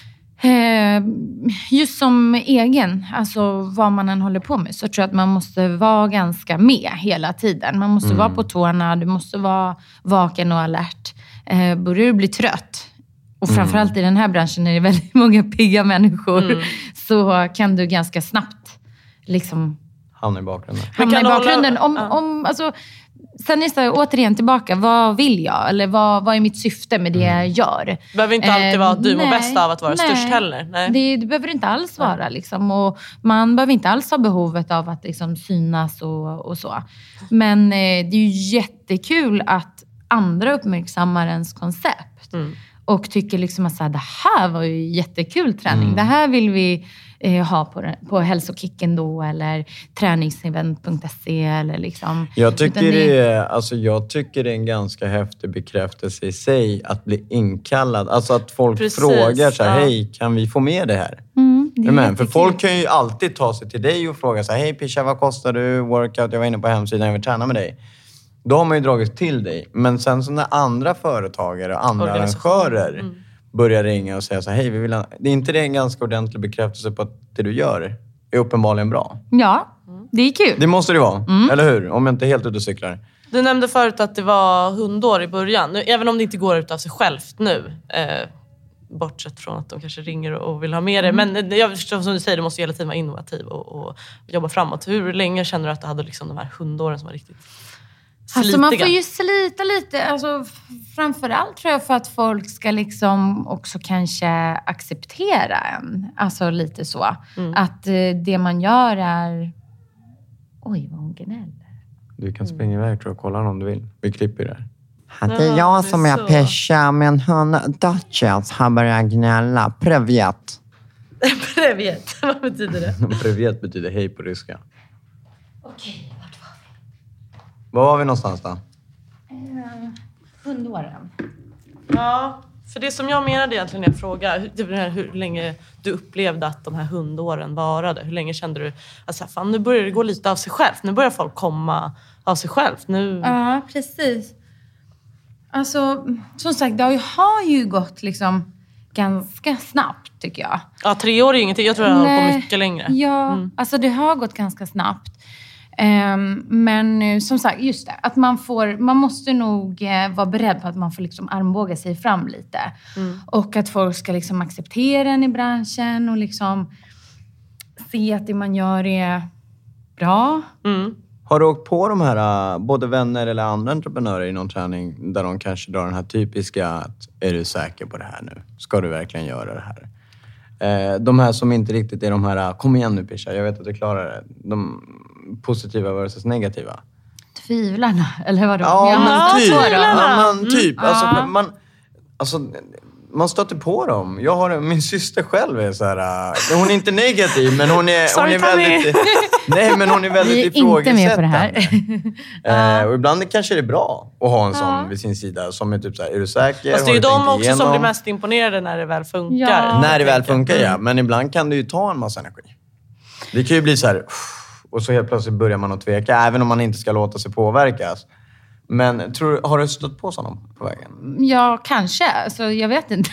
eh, just som egen, alltså vad man än håller på med, så tror jag att man måste vara ganska med hela tiden. Man måste Mm. vara på tårna, du måste vara vaken och alert. Eh, börjar du bli trött, och framförallt Mm. i den här branschen är det väldigt många pigga människor, så kan du ganska snabbt liksom Hamnar i bakgrunden. hamna kan i du hålla- bakgrunden. Om, ja. om, alltså, sen är det så här, återigen tillbaka, vad vill jag? Eller vad, vad är mitt syfte med det jag gör? Det behöver inte alltid Eh, vara att du mår nej, bäst av att vara nej. störst heller. Nej. Det, det behöver det inte alls vara. Liksom. Och man behöver inte alls ha behovet av att liksom, synas och, och så. Men eh, det är ju jättekul att andra uppmärksammar ens koncept. Mm. Och tycker liksom att så här, det här var ju jättekul träning. Det här vill vi eh, ha på, den- på hälsokicken då. Eller träningsevent punkt se. Eller liksom. Jag tycker, Utan det är, alltså jag tycker det är en ganska häftig bekräftelse i sig att bli inkallad. Alltså att folk Precis, frågar så här, ja. hej, kan vi få med det här? Mm. Det är Men för jättekul. folk kan ju alltid ta sig till dig och fråga så här: hej Pisha, vad kostar du? Workout, jag var inne på hemsidan, jag vill träna med dig. Då har man ju dragit till dig. Men sen så när andra företagare och andra arrangörer mm. börjar ringa och säga så här: hej, vi vill ha... Det är inte det en ganska ordentlig bekräftelse på att det du gör är uppenbarligen bra? Ja, det är kul. Det måste det vara, mm. eller hur? Om jag inte är helt ute och cyklar. Du nämnde förut att det var hundår i början. Nu, även om det inte går ut av sig självt nu. Eh, bortsett från att de kanske ringer och vill ha med det. Mm. Men jag förstår som du säger, du måste hela tiden vara innovativ och, och jobba framåt. Hur länge känner du att du hade liksom de här hundåren som var riktigt slitiga? Alltså man får ju slita lite. Alltså, framförallt tror jag för att folk ska liksom också kanske acceptera en. Alltså lite så. Mm. Att eh, det man gör är... Oj, vad hon gnäller. Du kan springa iväg tror jag och kolla om du vill. Vi klipper det. Det är jag som är Pisha, men hon Duchess har börjat gnälla. Privet. Privet, vad betyder det? Privet betyder hej på ryska. Okej, vart var vi? Var var vi någonstans då? Uh, hundåren. Ja, för det som jag menade egentligen är en fråga. Hur, hur länge du upplevde att de här hundåren varade. Hur länge kände du att fan, nu börjar det gå lite av sig själv. Nu börjar folk komma av sig själv. Nu... Ja, precis. Alltså, som sagt, det har ju, har ju gått liksom ganska snabbt, tycker jag. Ja, tre år är ingenting. Jag tror det har hållit på mycket längre. Ja, mm. alltså det har gått ganska snabbt. Um, men som sagt, just det. Att man får, man måste nog uh, vara beredd på att man får liksom armbåga sig fram lite. Mm. Och att folk ska liksom acceptera en i branschen och liksom se att det man gör är bra. Mm. Har du åkt på de här, både vänner eller andra entreprenörer i någon träning där de kanske drar den här typiska att är du säker på det här nu? Ska du verkligen göra det här? Eh, de här som inte riktigt är de här, kom igen nu Pisha, jag vet att du klarar det. De positiva versus negativa. Tvivlarna, eller vadå? Ja, ja men typ. Ja, men mm. typ. Alltså, ja. man, alltså, man stöter på dem. Jag har min syster själv är så här, hon är inte negativ, men hon är, Sorry, hon är väldigt... Nej, men hon är väldigt ifrågasättande. Vi är inte med på det här. eh, och ibland kanske det är bra att ha en sån ja. vid sin sida som är typ så här, är du säker? Fast det är ju de också igenom? Som blir mest imponerade när det väl funkar. Ja. När det väl funkar, ja. Men ibland kan det ju ta en massa energi. Det kan ju bli så här... Och så helt plötsligt börjar man att tveka, även om man inte ska låta sig påverkas. Men tror, har du stött på sådana på vägen? Ja, kanske. Alltså, jag vet inte.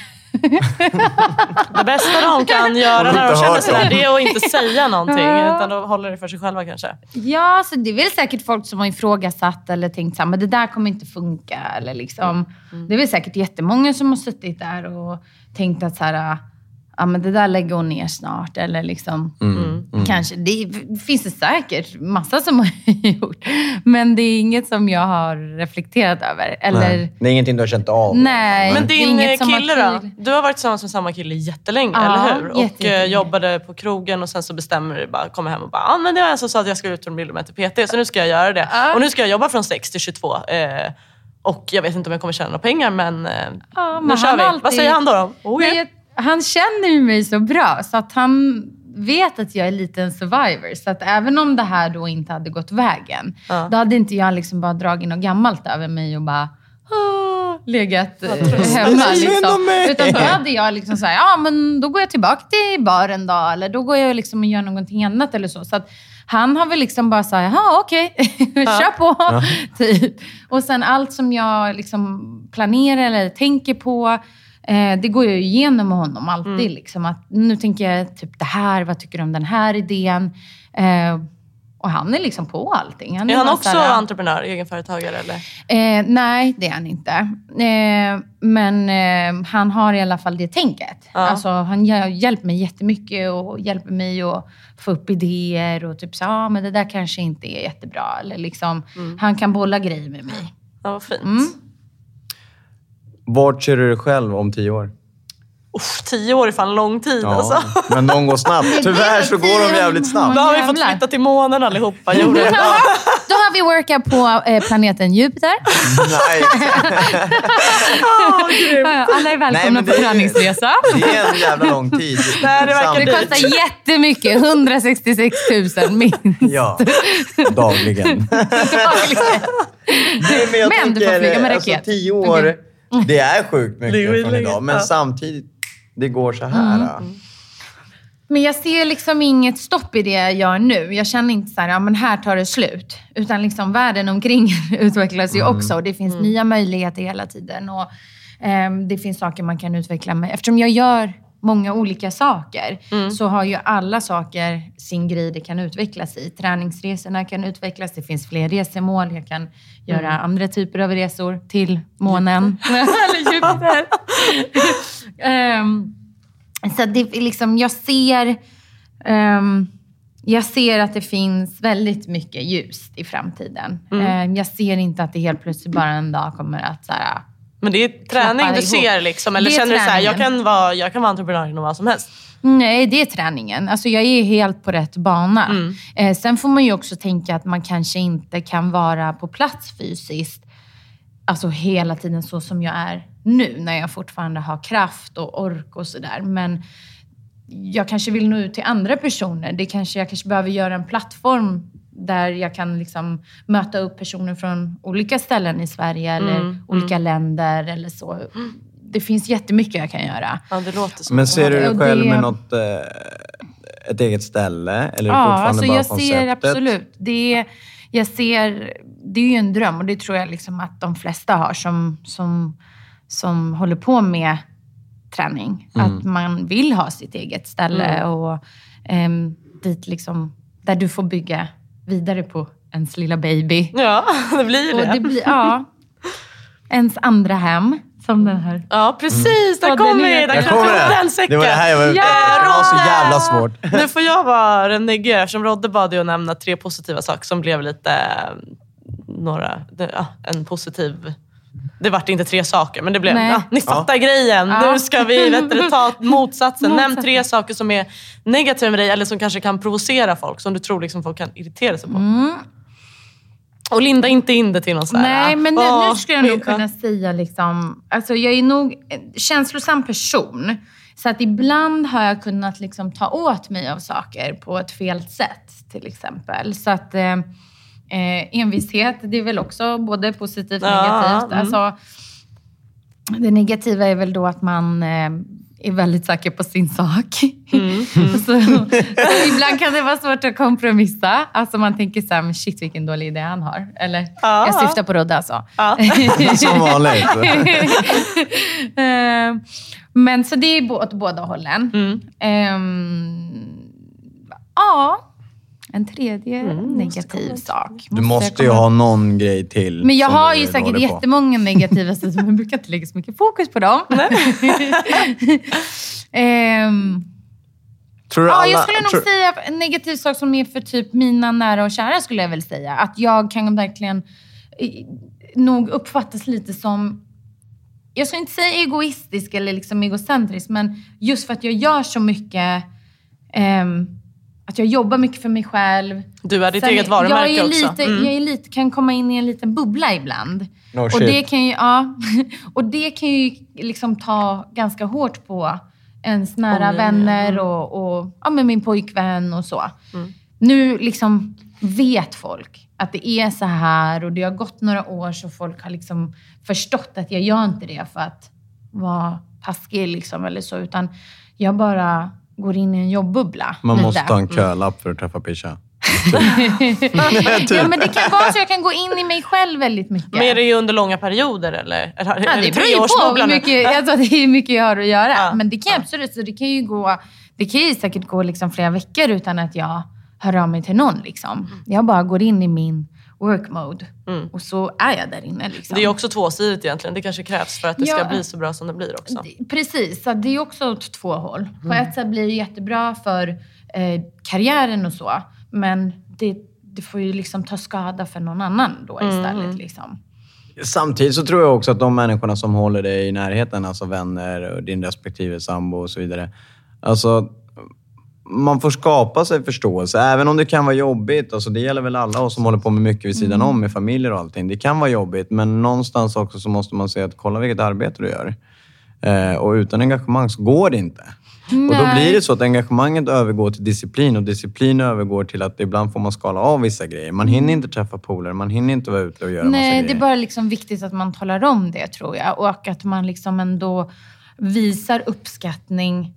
Det bästa de kan göra när de känner sådär, det är att inte säga någonting. Utan de håller det för sig själva kanske. Ja, så det är väl säkert folk som har ifrågasatt eller tänkt så här, men det där kommer inte funka. Eller liksom. Mm. Det är väl säkert jättemånga som har suttit där och tänkt att så här... Ja, men det där lägger hon ner snart. Eller liksom, mm, mm. kanske. Det finns det säkert massa som har gjort. Men det är inget som jag har reflekterat över. Eller... Nej, det är ingenting du har känt av? Nej. Men din det kille då? Du har varit tillsammans med samma kille jättelänge, ja, eller hur? Och jättelänge. jobbade på krogen och sen så bestämmer du bara, kommer hem och bara, ja ah, men det var en som sa att jag skulle ut och bilda mig till P T, så nu ska jag göra det. Ja. Och nu ska jag jobba från sex till tjugotvå. Eh, och jag vet inte om jag kommer tjäna några pengar, men, eh, ja, men nu kör vi. Alltid... Vad säger han då? då? Okay. Nej, han känner ju mig så bra så att han vet att jag är lite en survivor. Så att även om det här då inte hade gått vägen, ja. då hade inte jag liksom bara dragit något gammalt över mig och bara legat hemma. Liksom. Utan då hade jag liksom så här, ja men då går jag tillbaka till baren då. Eller då går jag liksom och gör någonting annat eller så. Så att han har väl liksom bara sagt, ja okej, okay. kör på. Ja. Typ. Och sen allt som jag liksom planerar eller tänker på, Eh, det går ju igenom med honom alltid. Mm. Liksom, att nu tänker jag typ det här. Vad tycker du om den här idén? Eh, och han är liksom på allting. Han är, är han också här, entreprenör, egenföretagare? Eller? Eh, nej, det är han inte. Eh, men eh, han har i alla fall det tänket. Ja. Alltså, han hjälper mig jättemycket. Och hjälper mig att få upp idéer. Och typ så, ja ah, men det där kanske inte är jättebra. Eller liksom, mm. han kan bolla grejer med mig. Ja, vad fint. Mm. Vart ser du dig själv om tio år? Uff, tio år är fan lång tid ja, alltså. Men de går snabbt. Tyvärr så går de jävligt snabbt. Då har vi fått flytta till månen allihopa. Då har vi workat på eh, planeten Jupiter. Nej. oh, Alla är välkomna Nej, på träningsresa. Det är en jävla lång tid. Nej, det, verkar det kostar jättemycket. hundrasextiosex tusen minst. Ja, dagligen. dagligen. Nej, men jag men tycker, du får flyga med raket. Alltså, tio år... Okay. Det är sjukt mycket från idag. Men samtidigt, det går så här. Mm. Men jag ser liksom inget stopp i det jag gör nu. Jag känner inte så här, ja men här tar det slut. Utan liksom världen omkring utvecklas ju mm. också. Och det finns mm. nya möjligheter hela tiden. Och eh, det finns saker man kan utveckla med. Eftersom jag gör många olika saker. Mm. Så har ju alla saker sin grej det kan utvecklas i. Träningsresorna kan utvecklas. Det finns fler resemål. Jag kan göra mm. andra typer av resor till månen. Eller Jupiter. um, Så det är liksom, jag ser, um, jag ser att det finns väldigt mycket ljus i framtiden. Mm. Um, jag ser inte att det helt plötsligt bara en dag kommer att så här, men det är träning du ser liksom? Eller känner du så här, jag kan vara, jag kan vara entreprenör inom vad som helst? Nej, det är träningen. Alltså jag är helt på rätt bana. Mm. Eh, sen får man ju också tänka att man kanske inte kan vara på plats fysiskt. Alltså hela tiden så som jag är nu. När jag fortfarande har kraft och ork och sådär. Men jag kanske vill nå ut till andra personer. Det kanske, jag kanske behöver göra en plattform där jag kan liksom möta upp personer från olika ställen i Sverige. Eller mm, olika mm. länder eller så. Det finns jättemycket jag kan göra. Ja, det låter så. Men ser du dig själv det... med något, eh, ett eget ställe? Eller ja, fortfarande alltså bara jag konceptet? ser absolut. Det, jag ser, det är ju en dröm och det tror jag liksom att de flesta har som, som, som håller på med träning. Mm. Att man vill ha sitt eget ställe mm. och eh, dit liksom, där du får bygga vidare på ens lilla baby. Ja, det blir det. Och det blir, ja, ens andra hem. Som den här. Ja, precis. Där kommer vi. Där kan jag den säcken. Det var det här jag var ute ja! Det var så jävla svårt. Nu får jag vara renegär. Eftersom Rodde bad jag nämna tre positiva saker som blev lite... Några... Ja, en positiv... Det vart inte tre saker, men det blev... Ja, ni fattar ja. grejen. Ja. Nu ska vi vet du, ta motsatsen. Nämn tre saker som är negativa med dig eller som kanske kan provocera folk. Som du tror liksom folk kan irritera sig på. Mm. Och linda inte in det till någon sån här... Nej, men nu, oh, nu skulle jag nog kunna säga liksom... Alltså jag är nog en känslosam person. Så att ibland har jag kunnat liksom ta åt mig av saker på ett fel sätt, till exempel. Så att eh, envishet, det är väl också både positivt och negativt. Ja, mm. Alltså, det negativa är väl då att man... Eh, är väldigt säker på sin sak. Mm, mm. så, så ibland kan det vara svårt att kompromissa. Alltså man tänker så här, men shit vilken dålig idé han har. Eller, ja, jag syftar på Rodde alltså. Ja. Som vanligt. Men så det är åt båda hållen. Mm. Um, ja, en tredje mm, negativ sak. Måste du måste ju ha någon grej till. Men jag har ju säkert jättemånga negativa saker, men jag brukar inte lägga så mycket fokus på dem. um, tror du ja, alla, jag skulle nog tror... säga en negativ sak som är för typ mina nära och kära, skulle jag väl säga. Att jag kan verkligen nog uppfattas lite som, jag ska inte säga egoistisk eller liksom egocentrisk, men just för att jag gör så mycket... Um, Att jag jobbar mycket för mig själv. Du är ditt Sen, eget varumärke jag är också. Lite, mm. Jag är lite, kan komma in i en liten bubbla ibland. No och, det kan ju, ja, och det kan ju liksom ta ganska hårt på ens nära oh, vänner ja. och, och ja, med min pojkvän och så. Mm. Nu liksom vet folk att det är så här och det har gått några år så folk har liksom förstått att jag gör inte det för att vara taskig liksom eller så, utan jag bara... går in i en jobbbubbla. Man måste ta en kölapp för att träffa Pisha. Ja, men det kan vara så jag kan gå in i mig själv väldigt mycket. Men är det ju under långa perioder eller? Eller ja, det beror ju på hur mycket, jag tror att det är mycket jag har att göra. Ja. Men det kan absolut, så det kan ju gå, det kan ju säkert gå liksom flera veckor utan att jag hör av mig till någon liksom. Jag bara går in i min work mode. Mm. Och så är jag där inne liksom. Det är också tvåsidigt egentligen. Det kanske krävs för att det ja, ska bli så bra som det blir också. Det, precis, så det är också åt två håll. På mm. ett sätt blir det jättebra för eh, karriären och så. Men det, det får ju liksom ta skada för någon annan då istället mm. liksom. Samtidigt så tror jag också att de människorna som håller dig i närheten, alltså vänner och din respektive sambo och så vidare. Alltså... man får skapa sig förståelse, även om det kan vara jobbigt. Alltså det gäller väl alla oss som håller på med mycket vid sidan mm. om, med familjer och allting. Det kan vara jobbigt, men någonstans också så måste man säga att kolla vilket arbete du gör. Eh, och utan engagemang så går det inte. Nej. Och då blir det så att engagemanget övergår till disciplin och disciplin övergår till att ibland får man skala av vissa grejer. Man hinner inte träffa polare, man hinner inte vara ute och göra Nej, massa grejer. Nej, det är bara liksom viktigt att man talar om det, tror jag. Och att man liksom ändå visar uppskattning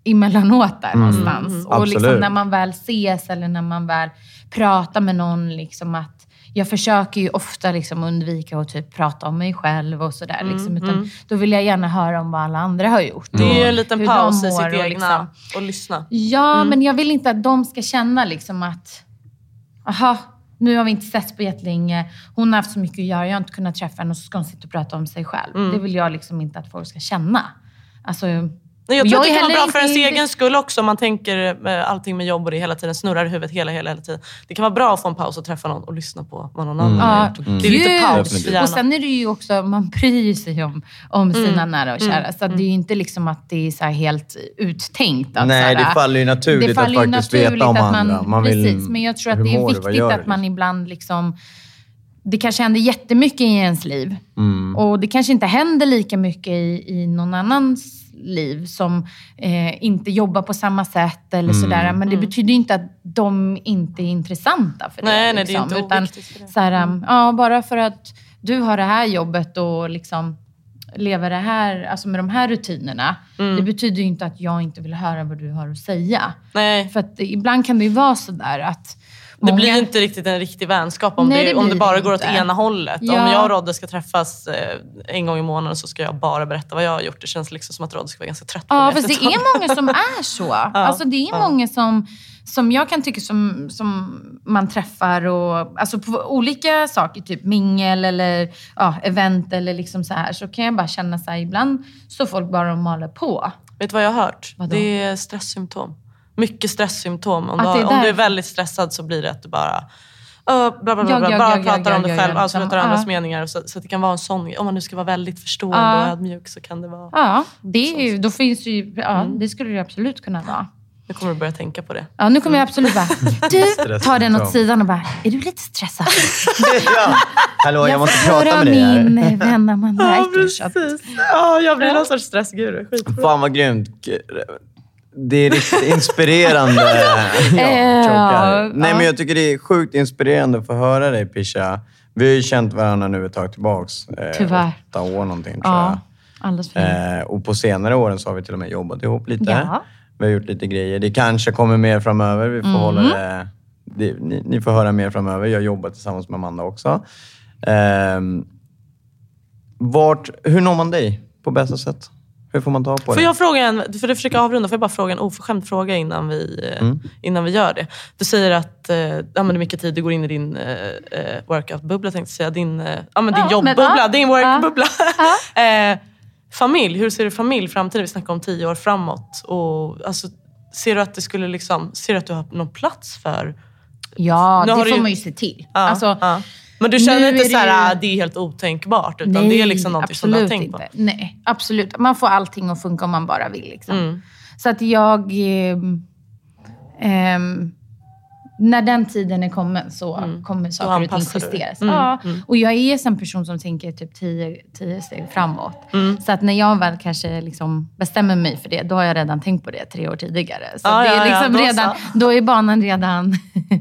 emellanåt där Mm. någonstans. Mm. Och liksom Absolut. när man väl ses eller när man väl pratar med någon, liksom att jag försöker ju ofta liksom undvika att typ prata om mig själv och sådär. Mm, Liksom, utan mm. då vill jag gärna höra om vad alla andra har gjort. Det är ju en och liten hur paus de i mår sitt och egna liksom- och lyssna. Ja, Mm. men jag vill inte att de ska känna liksom att aha, nu har vi inte setts på jättelänge. Hon har haft så mycket att göra. Jag har inte kunnat träffa henne och så ska hon sitta och prata om sig själv. Mm. Det vill jag liksom inte att folk ska känna. Alltså, Nej, jag tror att det är kan vara bra heller för ens inte- egen skull också. Om man tänker med allting med jobb och det hela tiden snurrar i huvudet hela, hela, hela tiden. Det kan vara bra att få en paus och träffa någon och lyssna på vad någon annan har gjort. Det är lite Gud. paus för hjärnan. Och sen är det ju också, man bryr sig om, om sina Mm. nära och kära. Mm. Så att det är ju inte liksom att det är så här helt uttänkt. Att Nej, så här, det faller ju naturligt det faller att ju faktiskt naturligt veta om att andra. Man vill- precis, men jag tror att hur det är mår du? Vad viktigt gör att du? man ibland liksom... Det kanske händer jättemycket i ens liv. Mm. Och det kanske inte händer lika mycket i, i någon annans liv som eh, inte jobbar på samma sätt eller Mm. sådär. Men det Mm. betyder ju inte att de inte är intressanta för det. Nej, nej, det är liksom. inte Utan, oviktigt för det. så här, um, ja, bara för att du har det här jobbet och liksom lever det här, alltså med de här rutinerna. Mm. Det betyder ju inte att jag inte vill höra vad du har att säga. Nej. För att ibland kan det ju vara så där att Det många- blir ju inte riktigt en riktig vänskap om, Nej, det, det om blir det bara det går åt inte. ena hållet. Ja. Om jag och Rodde ska träffas eh, en gång i månaden så ska jag bara berätta vad jag har gjort. Det känns liksom som att Rodde ska vara ganska trött på Ja, mig fast det efter ett är tag. många som är så. Alltså det är ja. många som, som jag kan tycka som, som man träffar och, alltså på olika saker, typ mingel eller ja, event eller liksom så här. Så kan jag bara känna så här, ibland så folk bara maler på. Vet du vad jag har hört? Vadå? Det är stresssymptom. Mycket stresssymptom. Om, Att du, har, det är om du är därför. väldigt stressad så blir det att du bara... Uh, bla, bla, bla, Ja, bla, ja, bara ja, ja, pratar ja, om dig ja, själv, ja, avslutar liksom. andras Ja. meningar. Så, så att det kan vara en sån... Om man nu ska vara väldigt förstående Ja. och ödmjuk så kan det vara... Ja, det, är ju, då finns det ju, ja, det skulle det ju absolut kunna vara. Nu kommer du börja tänka på det. Ja, nu kommer jag absolut bara, du tar den åt sidan och bara, är du lite stressad? Ja. Hallå, jag måste får prata höra med dig här. min vän Amanda Eikersson. Ja, jag blir någon sorts stressguru. Skitbra. Fan vad grymt. Det är riktigt inspirerande. Ja, Eh, chokar. ja. Nej, men jag tycker det är sjukt inspirerande att få höra dig, Pisha. Vi har ju känt varandra nu ett tag tillbaks. Eh, Tyvärr. Åtta år någonting, tror Ja, alldeles för jag. Eh, och på senare åren så har vi till och med jobbat ihop lite. Ja. Vi har gjort lite grejer. Det kanske kommer mer framöver. Vi får Mm. hålla det, det, ni, ni får höra mer framöver. Jag jobbar tillsammans med Amanda också. Eh, vart, hur når man dig på bästa sätt? Hur får man ta på Får det? jag fråga en, för du försöker avrunda, får jag bara fråga en oförskämd fråga innan vi, eh, Mm. innan vi gör det. Du säger att eh, ja, men det är mycket tid, du går in i din eh, eh, workout-bubbla, tänkte jag säga. Din, eh, ja, men din Ja, jobbbubbla, men, ja. din work-bubbla. eh, familj, hur ser du familj framtiden? Vi snackar om tio år framåt. Och, alltså, ser du att det skulle liksom, ser du att du har någon plats för... Ja, Nu det har får du ju- man ju se till. Ja, Alltså, ja. Men du känner nu inte är det så här, ju- ah, det är helt otänkbart, utan det är liksom något som du har tänkt inte. på? Nej, absolut. Man får allting att funka om man bara vill. Liksom. Mm. Så att jag... ehm, ehm, när den tiden är kommen så kommer saker och ting anpassar du. justeras. Mm, Ja, mm. och jag är en person som tänker typ tio, tio steg framåt. Mm. Så att när jag väl kanske liksom bestämmer mig för det, då har jag redan tänkt på det tre år tidigare. Så Ja, det är ja, ja, liksom då redan, så. då är banan redan...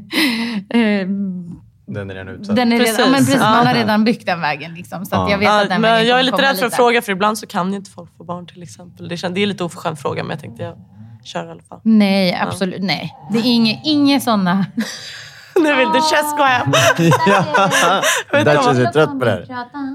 ehm, Den är redan utsatt. den är redan, ja, men precis, Ja. man har redan byggt den vägen. Liksom, så att jag vet Ja, att den men vägen jag är kommer lite komma rädd för att lite. fråga, för ibland så kan ju inte folk få barn till exempel. Det, känns, det är lite oförskämd fråga, men jag tänkte jag kör i alla fall. Nej, absolut. Nej. Det är inga, inga sådana. Nu vill du Chess gå hem. Ja. Där känns jag trött på det här.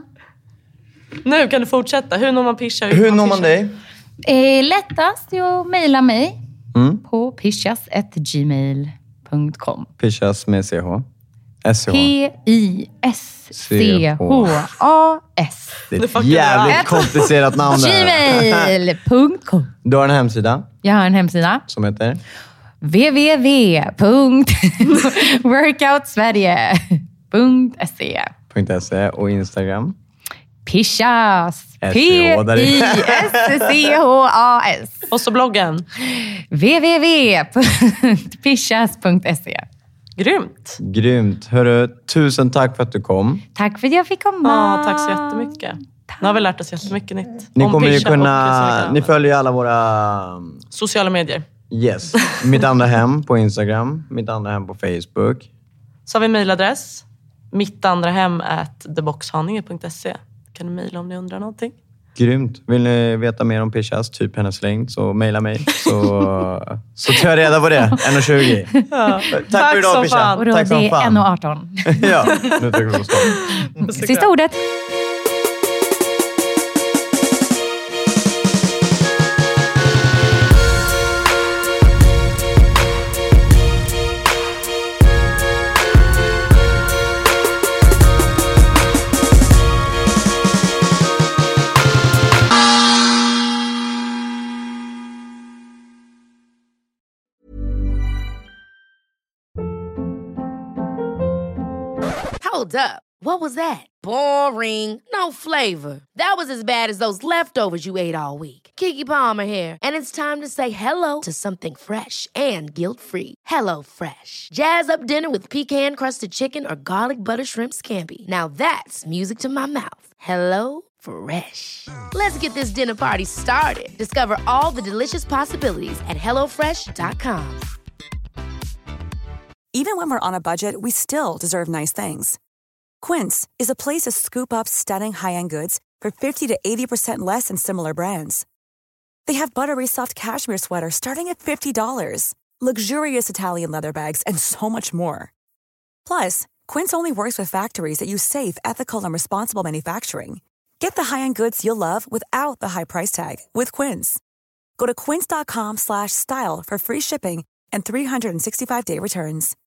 Nu kan du fortsätta. Hur når man Pisha? Hur når man dig? Eh, lättast är att mejla mig Mm. på pishas at gmail punkt com. Pishas med C H. S C H. P I S C H A S. Det är Nu ett fuckar du jävligt upp. komplicerat namn där. gmail punkt com. Du har en hemsida Jag har en hemsida. som heter? w w w punkt workoutsverige punkt se. .se och Instagram. Pishas. S C P H där I inne. S C H A S. Och så bloggen. w w w punkt pishas punkt se. Grymt. Grymt. Hörru, tusen tack för att du kom. Tack för att jag fick komma. Ja, tack så jättemycket. Nu har vi lärt oss jättemycket nytt. Ni Om kommer ju Pisha och kunna... Christina. Ni följer alla våra... Sociala medier. Yes. Mitt andra hem på Instagram. Mitt andra hem på Facebook. Så har vi mejladress. Mitt andra hem at theboxhaninge punkt se. Kan du mejla om ni undrar någonting? Grymt. Vill ni veta mer om Pishas, typ hennes längd, så mejla mig. Så, så tar jag reda på det. en tjugo. Ja. Tack, Tack för idag, som Pisha. fan. Och då, Tack som det är fan. en arton. Ja, nu trycker vi på stopp. Sista ordet. Hold up. What was that? Boring. No flavor. That was as bad as those leftovers you ate all week. Keke Palmer here, and it's time to say hello to something fresh and guilt-free. Hello Fresh. Jazz up dinner with pecan-crusted chicken or garlic butter shrimp scampi. Now that's music to my mouth. Hello Fresh. Let's get this dinner party started. Discover all the delicious possibilities at hello fresh dot com. Even when we're on a budget, we still deserve nice things. Quince is a place to scoop up stunning high-end goods for fifty to eighty percent less than similar brands. They have buttery soft cashmere sweaters starting at fifty dollars, luxurious Italian leather bags, and so much more. Plus, Quince only works with factories that use safe, ethical, and responsible manufacturing. Get the high-end goods you'll love without the high price tag with Quince. Go to quince dot com slash style for free shipping and three sixty-five day returns.